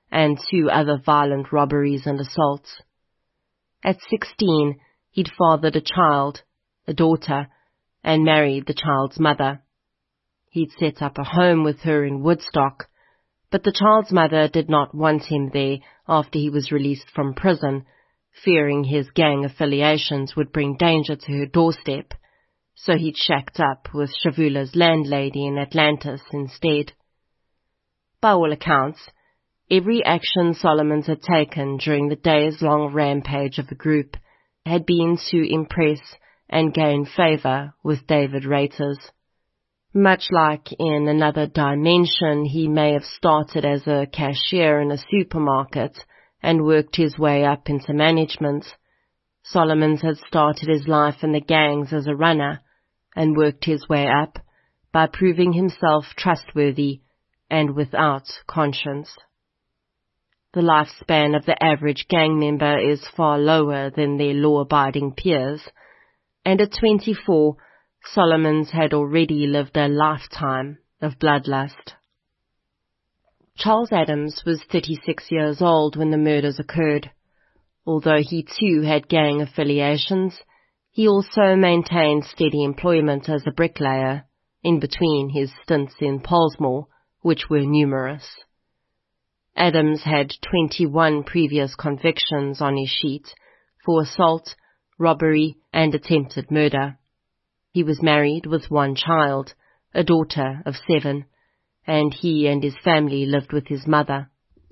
and two other violent robberies and assaults. At sixteen, he'd fathered a child, a daughter, and married the child's mother. He'd set up a home with her in Woodstock, but the child's mother did not want him there after he was released from prison, fearing his gang affiliations would bring danger to her doorstep, so he'd shacked up with Shavula's landlady in Atlantis instead. By all accounts, every action Solomons had taken during the days-long rampage of the group had been to impress and gain favor with David Reuters. Much like in another dimension, he may have started as a cashier in a supermarket and worked his way up into management. Solomons had started his life in the gangs as a runner and worked his way up by proving himself trustworthy and without conscience. The lifespan of the average gang member is far lower than their law-abiding peers, and at twenty-four, Solomons had already lived a lifetime of bloodlust. Charles Adams was thirty-six years old when the murders occurred. Although he too had gang affiliations, he also maintained steady employment as a bricklayer, in between his stints in Pollsmoor, which were numerous. Adams had twenty-one previous convictions on his sheet for assault, robbery, and attempted murder. He was married with one child, a daughter of seven, and he and his family lived with his mother.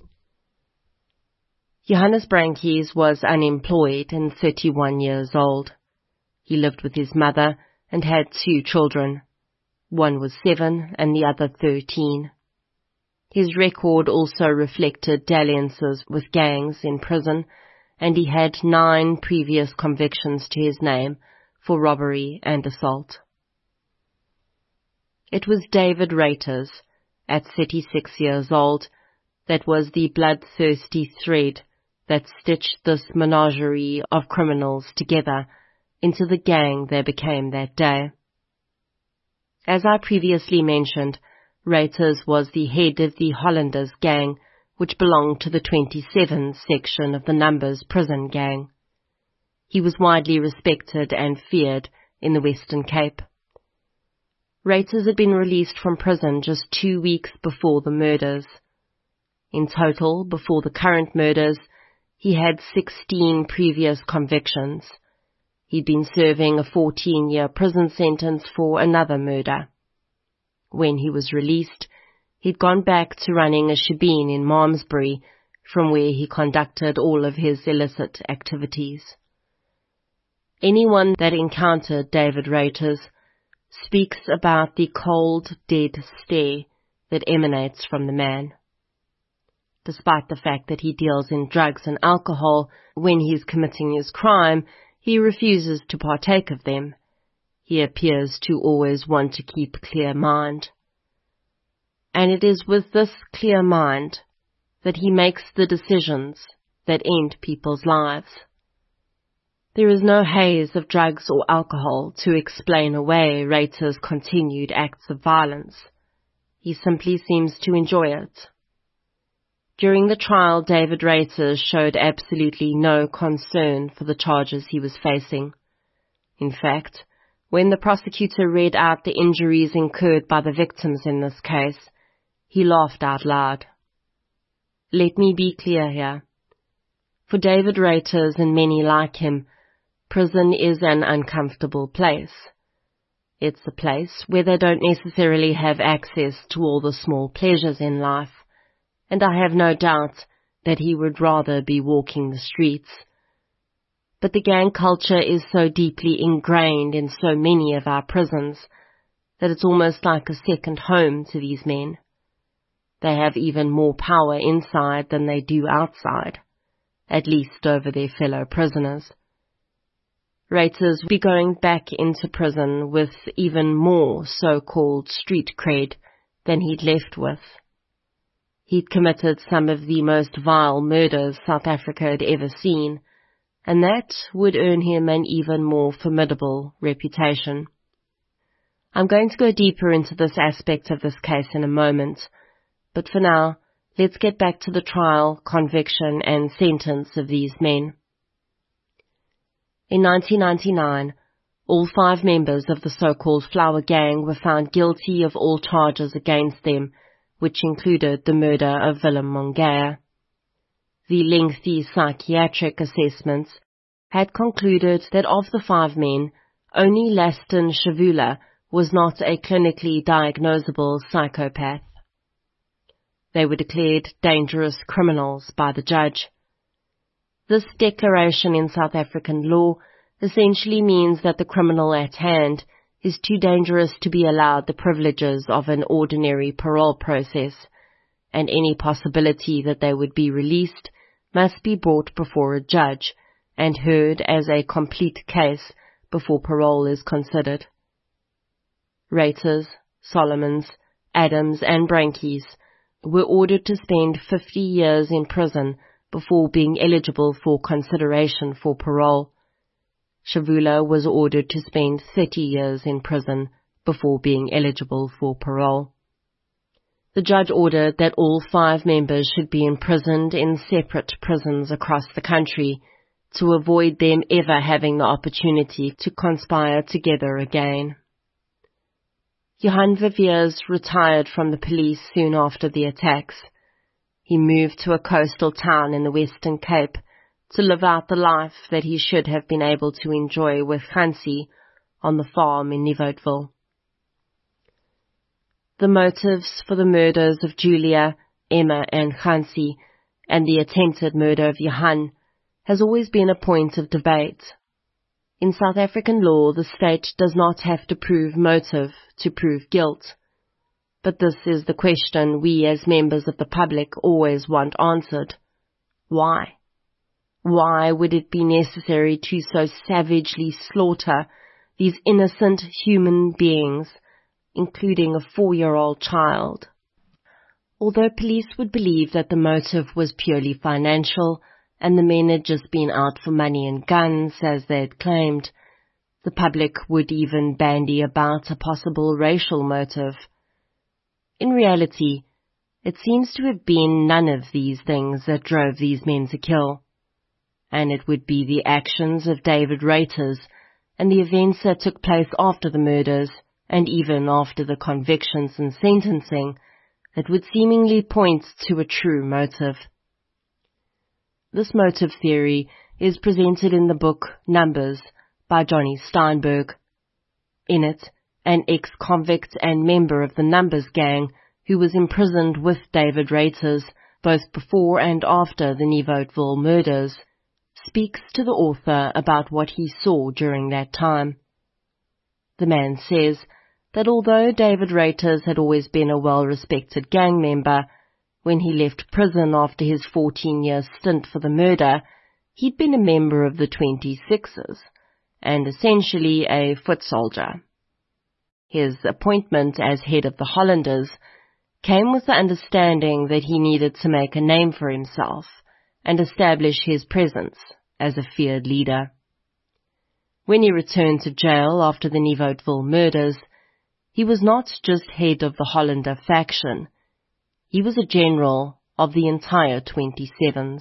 Johannes Brankies was unemployed and thirty-one years old. He lived with his mother and had two children. One was seven and the other thirteen. His record also reflected dalliances with gangs in prison, and he had nine previous convictions to his name for robbery and assault. It was David Reuters, at thirty-six years old, that was the bloodthirsty thread that stitched this menagerie of criminals together into the gang they became that day. As I previously mentioned, Reuters was the head of the Hollanders gang, which belonged to the twenty-seven section of the Numbers prison gang. He was widely respected and feared in the Western Cape. Reuters had been released from prison just two weeks before the murders. In total, before the current murders, he had sixteen previous convictions. He'd been serving a fourteen-year prison sentence for another murder. When he was released, he'd gone back to running a shebeen in Malmesbury, from where he conducted all of his illicit activities. Anyone that encountered David Reuters speaks about the cold, dead stare that emanates from the man. Despite the fact that he deals in drugs and alcohol, when he's committing his crime, he refuses to partake of them. He appears to always want to keep a clear mind. And it is with this clear mind that he makes the decisions that end people's lives. There is no haze of drugs or alcohol to explain away Reuters' continued acts of violence. He simply seems to enjoy it. During the trial, David Reuters showed absolutely no concern for the charges he was facing. In fact, when the prosecutor read out the injuries incurred by the victims in this case, he laughed out loud. Let me be clear here. For David Reuters and many like him, prison is an uncomfortable place. It's a place where they don't necessarily have access to all the small pleasures in life, and I have no doubt that he would rather be walking the streets. But the gang culture is so deeply ingrained in so many of our prisons that it's almost like a second home to these men. They have even more power inside than they do outside, at least over their fellow prisoners. Reuters will be going back into prison with even more so-called street cred than he'd left with. He'd committed some of the most vile murders South Africa had ever seen, and that would earn him an even more formidable reputation. I'm going to go deeper into this aspect of this case in a moment, but for now, let's get back to the trial, conviction and sentence of these men. In nineteen ninety-nine, all five members of the so-called Flower Gang were found guilty of all charges against them, which included the murder of Willem Mongea. The lengthy psychiatric assessments had concluded that of the five men, only Laston Shavula was not a clinically diagnosable psychopath. They were declared dangerous criminals by the judge. This declaration in South African law essentially means that the criminal at hand is too dangerous to be allowed the privileges of an ordinary parole process, and any possibility that they would be released must be brought before a judge and heard as a complete case before parole is considered. Reuters, Solomons, Adams and Brankies were ordered to spend fifty years in prison before being eligible for consideration for parole. Shavula was ordered to spend thirty years in prison before being eligible for parole. The judge ordered that all five members should be imprisoned in separate prisons across the country to avoid them ever having the opportunity to conspire together again. Johan Viviers retired from the police soon after the attacks. He moved to a coastal town in the Western Cape to live out the life that he should have been able to enjoy with Hansi on the farm in Nieuwoudtville. The motives for the murders of Julia, Emma and Hansi, and the attempted murder of Johan, has always been a point of debate. In South African law, the state does not have to prove motive to prove guilt. But this is the question we as members of the public always want answered. Why? Why would it be necessary to so savagely slaughter these innocent human beings, including a four-year-old child? Although police would believe that the motive was purely financial and the men had just been out for money and guns, as they had claimed, the public would even bandy about a possible racial motive. In reality, it seems to have been none of these things that drove these men to kill, and it would be the actions of David Reuters and the events that took place after the murders and even after the convictions and sentencing that would seemingly point to a true motive. This motive theory is presented in the book Numbers by Johnny Steinberg. In it, an ex-convict and member of the Numbers gang who was imprisoned with David Reuters both before and after the Nieuwoudtville murders, speaks to the author about what he saw during that time. The man says that although David Reuters had always been a well-respected gang member, when he left prison after his fourteen-year stint for the murder, he'd been a member of the twenty-sixes, and essentially a foot soldier. His appointment as head of the Hollanders came with the understanding that he needed to make a name for himself and establish his presence as a feared leader. When he returned to jail after the Nieuwoudtville murders, he was not just head of the Hollander faction. He was a general of the entire twenty-sevens.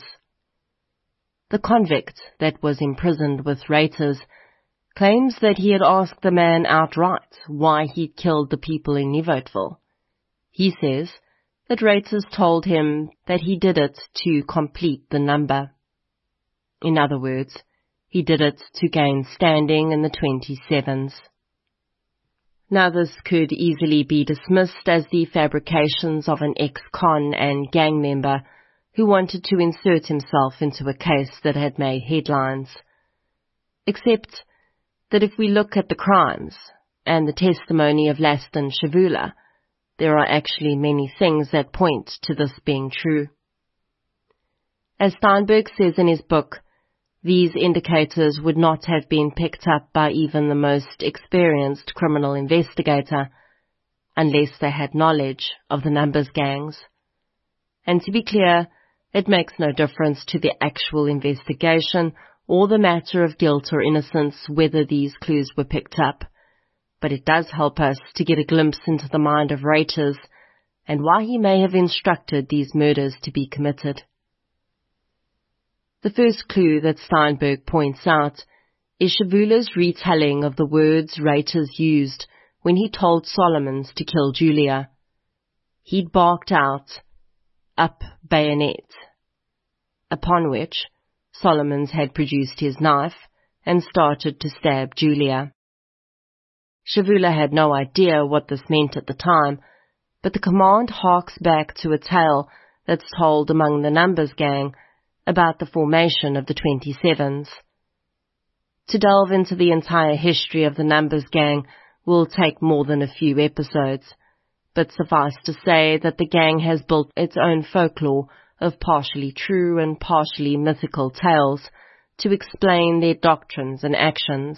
The convict that was imprisoned with Reuters claims that he had asked the man outright why he'd killed the people in Nieuwoudtville. He says that Reuters told him that he did it to complete the number. In other words, he did it to gain standing in the twenty-sevens. Now this could easily be dismissed as the fabrications of an ex-con and gang member who wanted to insert himself into a case that had made headlines. Except that if we look at the crimes and the testimony of Laston Shavula, there are actually many things that point to this being true. As Steinberg says in his book, these indicators would not have been picked up by even the most experienced criminal investigator unless they had knowledge of the Numbers gangs. And to be clear, it makes no difference to the actual investigation or the matter of guilt or innocence whether these clues were picked up, but it does help us to get a glimpse into the mind of Reuters and why he may have instructed these murders to be committed. The first clue that Steinberg points out is Shavula's retelling of the words Reuters used when he told Solomons to kill Julia. He'd barked out, "Up bayonet," upon which Solomons had produced his knife and started to stab Julia. Shavula had no idea what this meant at the time, but the command harks back to a tale that's told among the Numbers gang about the formation of the twenty-sevens. To delve into the entire history of the Numbers gang will take more than a few episodes, but suffice to say that the gang has built its own folklore of partially true and partially mythical tales to explain their doctrines and actions.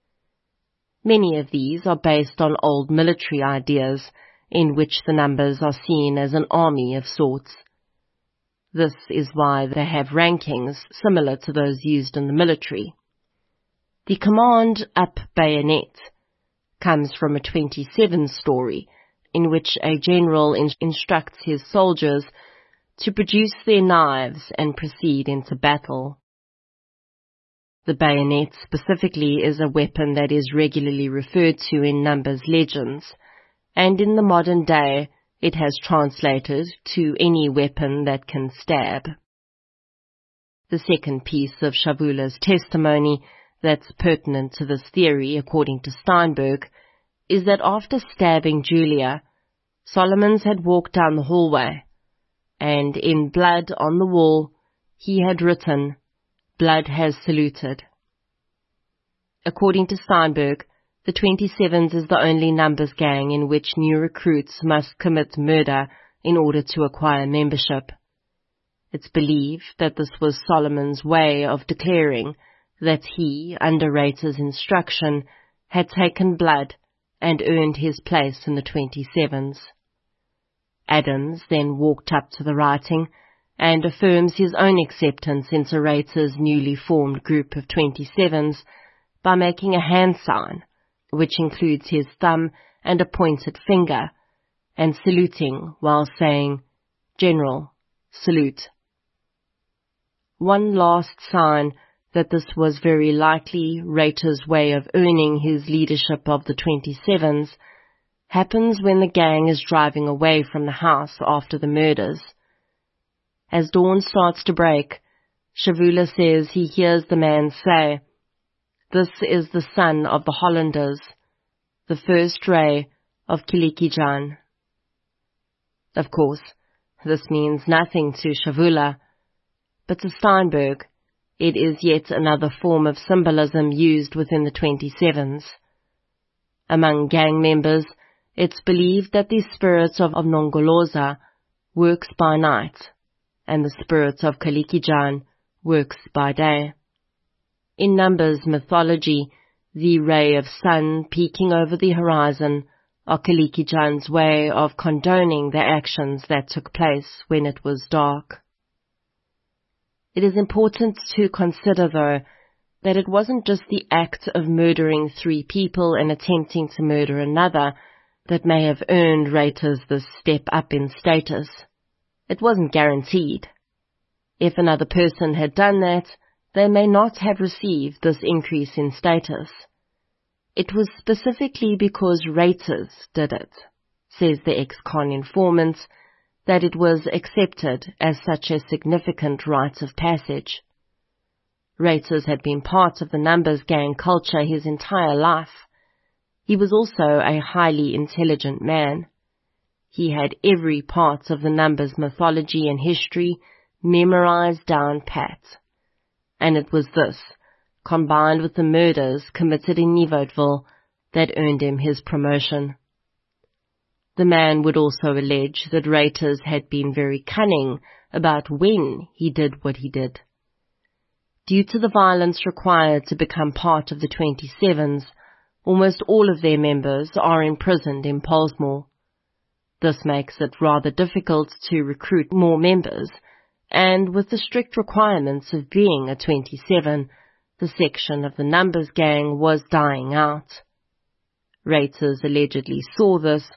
Many of these are based on old military ideas in which the Numbers are seen as an army of sorts. This is why they have rankings similar to those used in the military. The command "up bayonet" comes from a twenty-seven story in which a general in- instructs his soldiers to produce their knives and proceed into battle. The bayonet specifically is a weapon that is regularly referred to in Numbers legends, and in the modern day it has translated to any weapon that can stab. The second piece of Shavula's testimony that's pertinent to this theory, according to Steinberg, is that after stabbing Julia, Solomons had walked down the hallway, and in blood on the wall he had written, "Blood has saluted." According to Steinberg, the twenty-sevens is the only Numbers gang in which new recruits must commit murder in order to acquire membership. It's believed that this was Solomon's way of declaring that he, under Reuters' instruction, had taken blood and earned his place in the twenty-sevens. Adams then walked up to the writing and affirms his own acceptance into Reuters' newly formed group of twenty-sevens by making a hand sign, which includes his thumb and a pointed finger, and saluting while saying, "General, salute." One last sign that this was very likely Reuters' way of earning his leadership of the twenty-sevens happens when the gang is driving away from the house after the murders. As dawn starts to break, Shavula says he hears the man say, "This is the son of the Hollanders, the first ray of Kilikijan." Of course, this means nothing to Shavula, but to Steinberg, it is yet another form of symbolism used within the twenty-sevens. Among gang members, it's believed that the spirit of, of Nongoloza works by night, and the spirit of Kilikijan works by day. In Numbers mythology, the ray of sun peeking over the horizon are Kilikijan's way of condoning the actions that took place when it was dark. It is important to consider, though, that it wasn't just the act of murdering three people and attempting to murder another that may have earned Reuters this step up in status. It wasn't guaranteed. If another person had done that, they may not have received this increase in status. It was specifically because Reuters did it, says the ex-con informant, that it was accepted as such a significant rite of passage. Reuters had been part of the Numbers gang culture his entire life. He was also a highly intelligent man. He had every part of the Numbers mythology and history memorized down pat. And it was this, combined with the murders committed in Nieuwoudtville, that earned him his promotion. The man would also allege that Reuters had been very cunning about when he did what he did. Due to the violence required to become part of the twenty-sevens, almost all of their members are imprisoned in Pollsmoor. This makes it rather difficult to recruit more members, and with the strict requirements of being a twenty-seven, the section of the Numbers gang was dying out. Reuters allegedly saw this,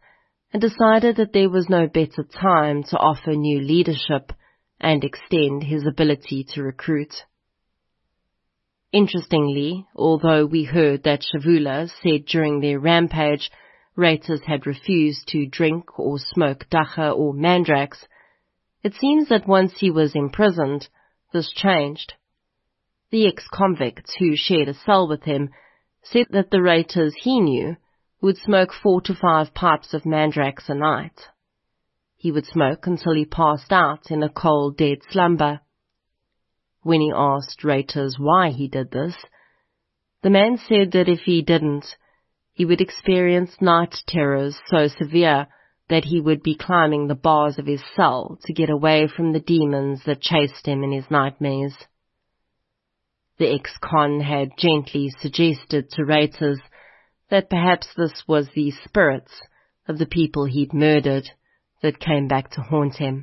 and decided that there was no better time to offer new leadership and extend his ability to recruit. Interestingly, although we heard that Shavula said during their rampage Reuters had refused to drink or smoke dacha or mandrax, it seems that once he was imprisoned, this changed. The ex-convicts who shared a cell with him said that the Reuters he knew would smoke four to five pipes of mandrax a night. He would smoke until he passed out in a cold, dead slumber. When he asked Reuters why he did this, the man said that if he didn't, he would experience night terrors so severe that he would be climbing the bars of his cell to get away from the demons that chased him in his nightmares. The ex-con had gently suggested to Reuters that perhaps this was the spirits of the people he'd murdered that came back to haunt him.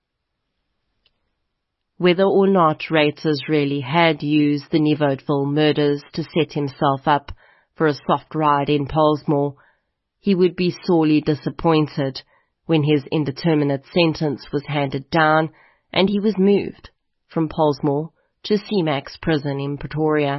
Whether or not Reuters really had used the Nieuwoudtville murders to set himself up for a soft ride in Pollsmoor, he would be sorely disappointed when his indeterminate sentence was handed down and he was moved from Pollsmoor to C MAX prison in Pretoria.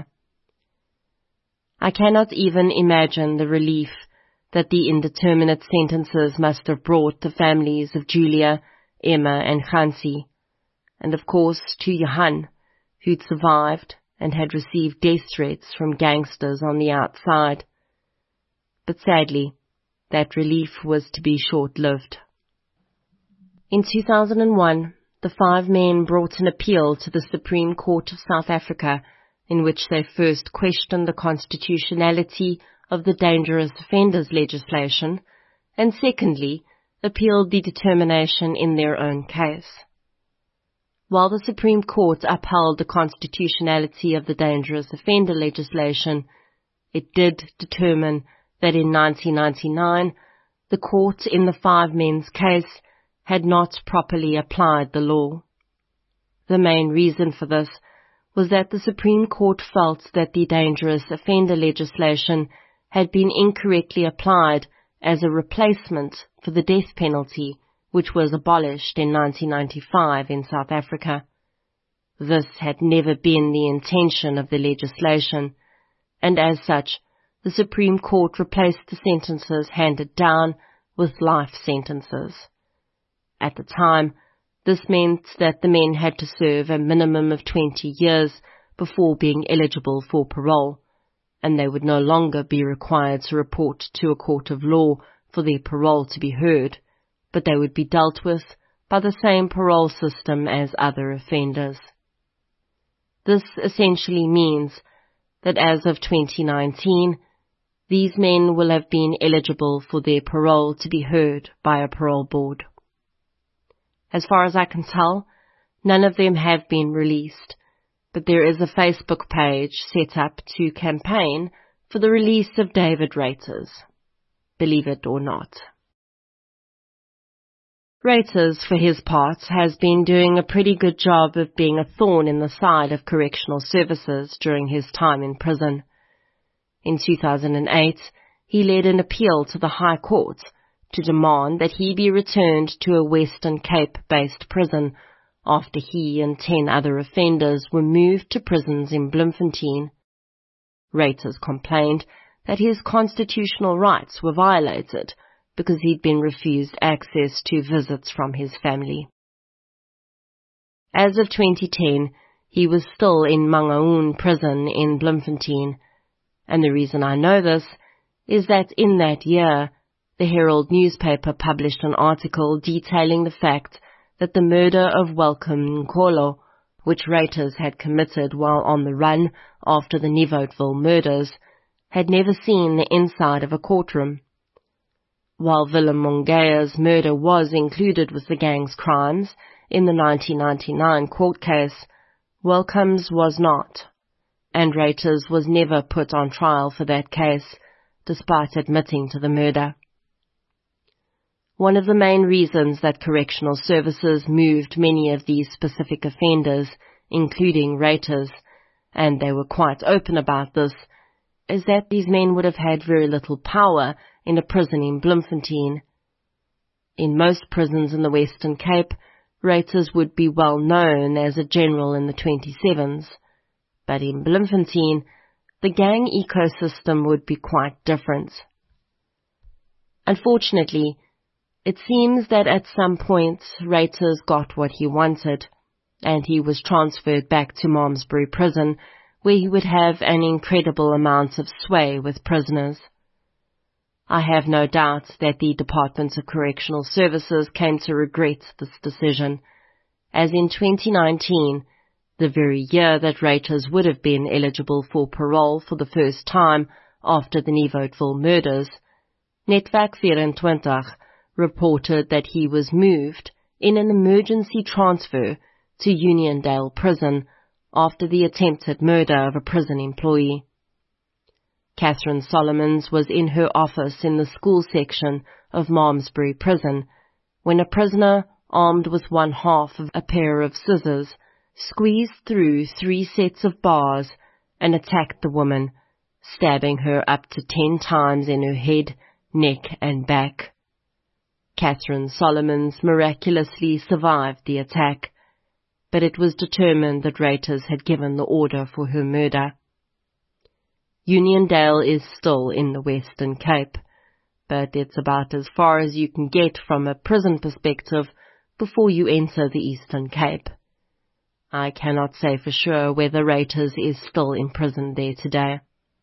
I cannot even imagine the relief that the indeterminate sentences must have brought the families of Julia, Emma and Hansi, and of course to Johan, who'd survived and had received death threats from gangsters on the outside. But sadly, that relief was to be short-lived. In two thousand one, the five men brought an appeal to the Supreme Court of South Africa in which they first questioned the constitutionality of the dangerous offenders legislation, and secondly, appealed the determination in their own case. While the Supreme Court upheld the constitutionality of the dangerous offender legislation, it did determine that in nineteen ninety-nine, the court in the five men's case had not properly applied the law. The main reason for this was that the Supreme Court felt that the dangerous offender legislation had been incorrectly applied as a replacement for the death penalty, which was abolished in nineteen ninety-five in South Africa. This had never been the intention of the legislation, and as such, the Supreme Court replaced the sentences handed down with life sentences. At the time, this meant that the men had to serve a minimum of twenty years before being eligible for parole, and they would no longer be required to report to a court of law for their parole to be heard, but they would be dealt with by the same parole system as other offenders. This essentially means that as of twenty nineteen, these men will have been eligible for their parole to be heard by a parole board. As far as I can tell, none of them have been released, but there is a Facebook page set up to campaign for the release of David Reuters. Believe it or not. Reuters, for his part, has been doing a pretty good job of being a thorn in the side of correctional services during his time in prison. In two thousand eight, he led an appeal to the High Court to demand that he be returned to a Western Cape-based prison after he and ten other offenders were moved to prisons in Bloemfontein. Reuters complained that his constitutional rights were violated because he'd been refused access to visits from his family. As of twenty ten, he was still in Mangaung prison in Bloemfontein, and the reason I know this is that in that year, the Herald newspaper published an article detailing the fact that the murder of Welcome Nkolo, which Reuters had committed while on the run after the Nieuwoudtville murders, had never seen the inside of a courtroom. While Willem Mongea's murder was included with the gang's crimes in the nineteen ninety-nine court case, Welcome's was not, and Reuters was never put on trial for that case, despite admitting to the murder. One of the main reasons that correctional services moved many of these specific offenders, including Reuters, and they were quite open about this, is that these men would have had very little power in a prison in Bloemfontein. In most prisons in the Western Cape, Reuters would be well known as a general in the twenty-sevens, but in Bloemfontein, the gang ecosystem would be quite different. Unfortunately, it seems that at some point Reuters got what he wanted, and he was transferred back to Malmesbury Prison, where he would have an incredible amount of sway with prisoners. I have no doubt that the Department of Correctional Services came to regret this decision, as in twenty nineteen, the very year that Reuters would have been eligible for parole for the first time after the Nieuwoudtville murders, Netwerk twenty-four reported that he was moved in an emergency transfer to Uniondale Prison after the attempted murder of a prison employee. Catherine Solomons was in her office in the school section of Malmesbury Prison when a prisoner, armed with one half of a pair of scissors, squeezed through three sets of bars and attacked the woman, stabbing her up to ten times in her head, neck and back. Catherine Solomons miraculously survived the attack, but it was determined that Reuters had given the order for her murder. Uniondale is still in the Western Cape, but it's about as far as you can get from a prison perspective before you enter the Eastern Cape. I cannot say for sure whether Reuters is still imprisoned there today.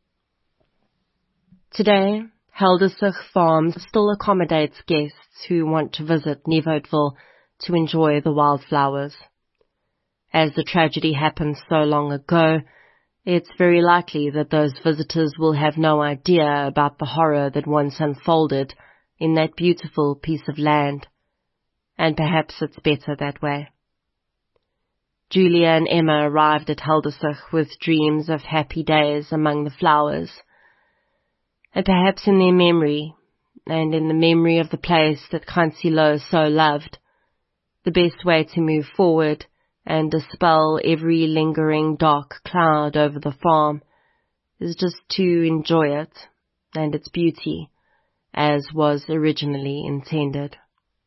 Today, Heldersich Farms still accommodates guests who want to visit Nieuwoudtville to enjoy the wildflowers. As the tragedy happened so long ago, it's very likely that those visitors will have no idea about the horror that once unfolded in that beautiful piece of land, and perhaps it's better that way. Julia and Emma arrived at Heldersich with dreams of happy days among the flowers, and perhaps in their memory, and in the memory of the place that Kansilo so loved, the best way to move forward and dispel every lingering dark cloud over the farm is just to enjoy it and its beauty as was originally intended.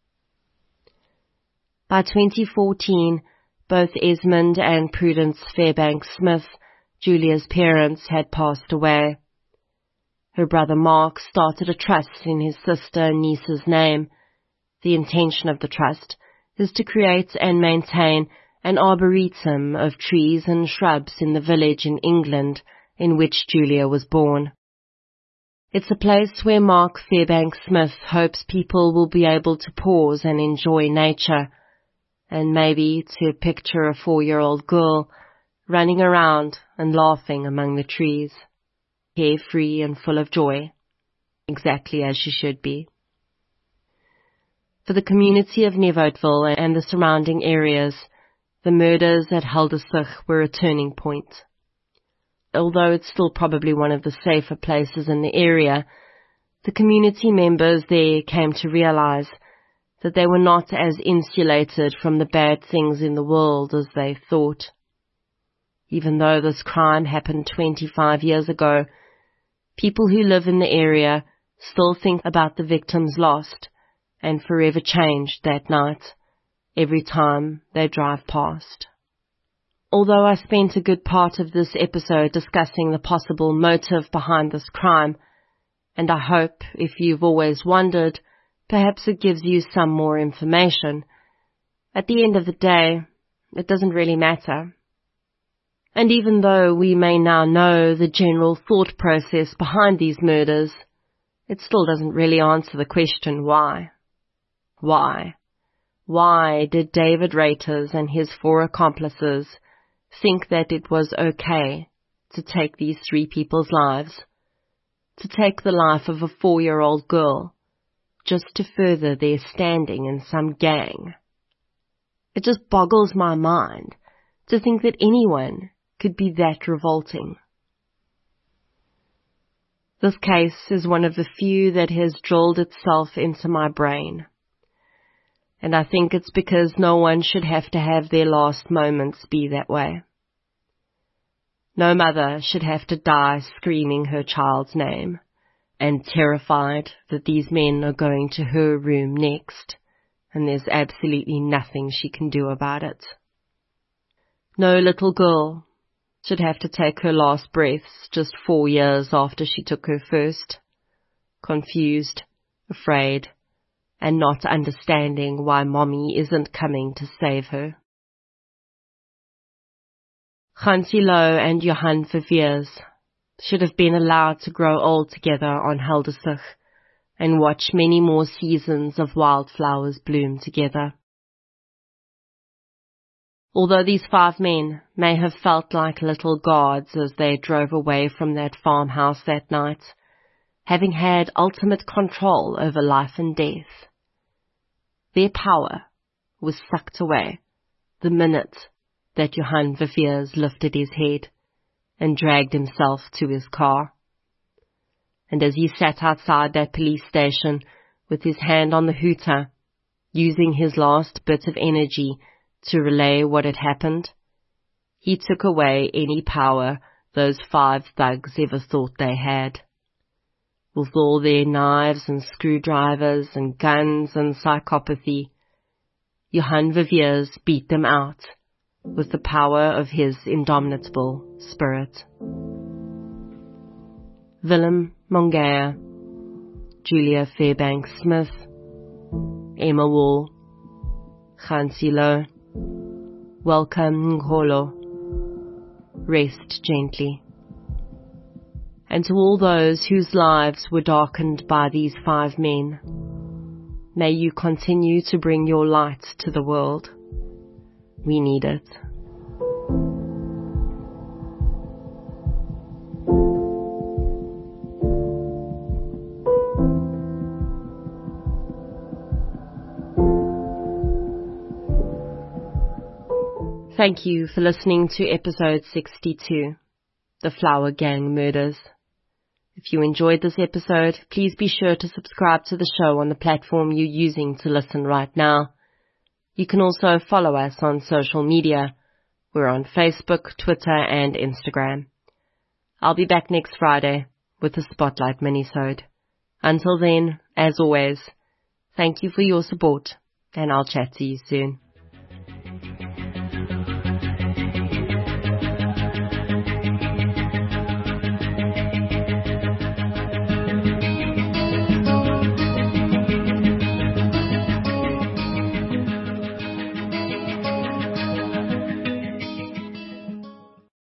By twenty fourteen, both Esmond and Prudence Fairbanks Smith, Julia's parents, had passed away. Her brother Mark started a trust in his sister and niece's name. The intention of the trust is to create and maintain an arboretum of trees and shrubs in the village in England in which Julia was born. It's a place where Mark Fairbanks Smith hopes people will be able to pause and enjoy nature, and maybe to picture a four-year-old girl running around and laughing among the trees, carefree and full of joy, exactly as she should be. For the community of Nieuwoudtville and the surrounding areas, the murders at Heldersich were a turning point. Although it's still probably one of the safer places in the area, the community members there came to realize that they were not as insulated from the bad things in the world as they thought. Even though this crime happened twenty-five years ago, people who live in the area still think about the victims lost and forever changed that night, every time they drive past. Although I spent a good part of this episode discussing the possible motive behind this crime, and I hope, if you've always wondered, perhaps it gives you some more information, at the end of the day, it doesn't really matter. And even though we may now know the general thought process behind these murders, it still doesn't really answer the question why. Why? Why did David Reuters and his four accomplices think that it was okay to take these three people's lives, to take the life of a four-year-old girl, just to further their standing in some gang? It just boggles my mind to think that anyone could be that revolting. This case is one of the few that has drilled itself into my brain. And I think it's because no one should have to have their last moments be that way. No mother should have to die screaming her child's name, and terrified that these men are going to her room next, and there's absolutely nothing she can do about it. No little girl should have to take her last breaths just four years after she took her first, confused, afraid, and not understanding why mommy isn't coming to save her. Hansie Lo and Johan Verveers should have been allowed to grow old together on Heldersig and watch many more seasons of wildflowers bloom together. Although these five men may have felt like little gods as they drove away from that farmhouse that night, having had ultimate control over life and death, their power was sucked away the minute that Johan Verveers lifted his head and dragged himself to his car. And as he sat outside that police station with his hand on the hooter, using his last bit of energy to relay what had happened, he took away any power those five thugs ever thought they had. With all their knives and screwdrivers and guns and psychopathy, Johan Verveers beat them out with the power of his indomitable spirit. Willem Mongea, Julia Fairbanks Smith, Emma Wall, Hansie Lo, welcome Ngholo, rest gently. And to all those whose lives were darkened by these five men, may you continue to bring your light to the world. We need it. Thank you for listening to episode sixty-two, The Flower Gang Murders. If you enjoyed this episode, please be sure to subscribe to the show on the platform you're using to listen right now. You can also follow us on social media. We're on Facebook, Twitter, and Instagram. I'll be back next Friday with a Spotlight minisode. Until then, as always, thank you for your support, and I'll chat to you soon.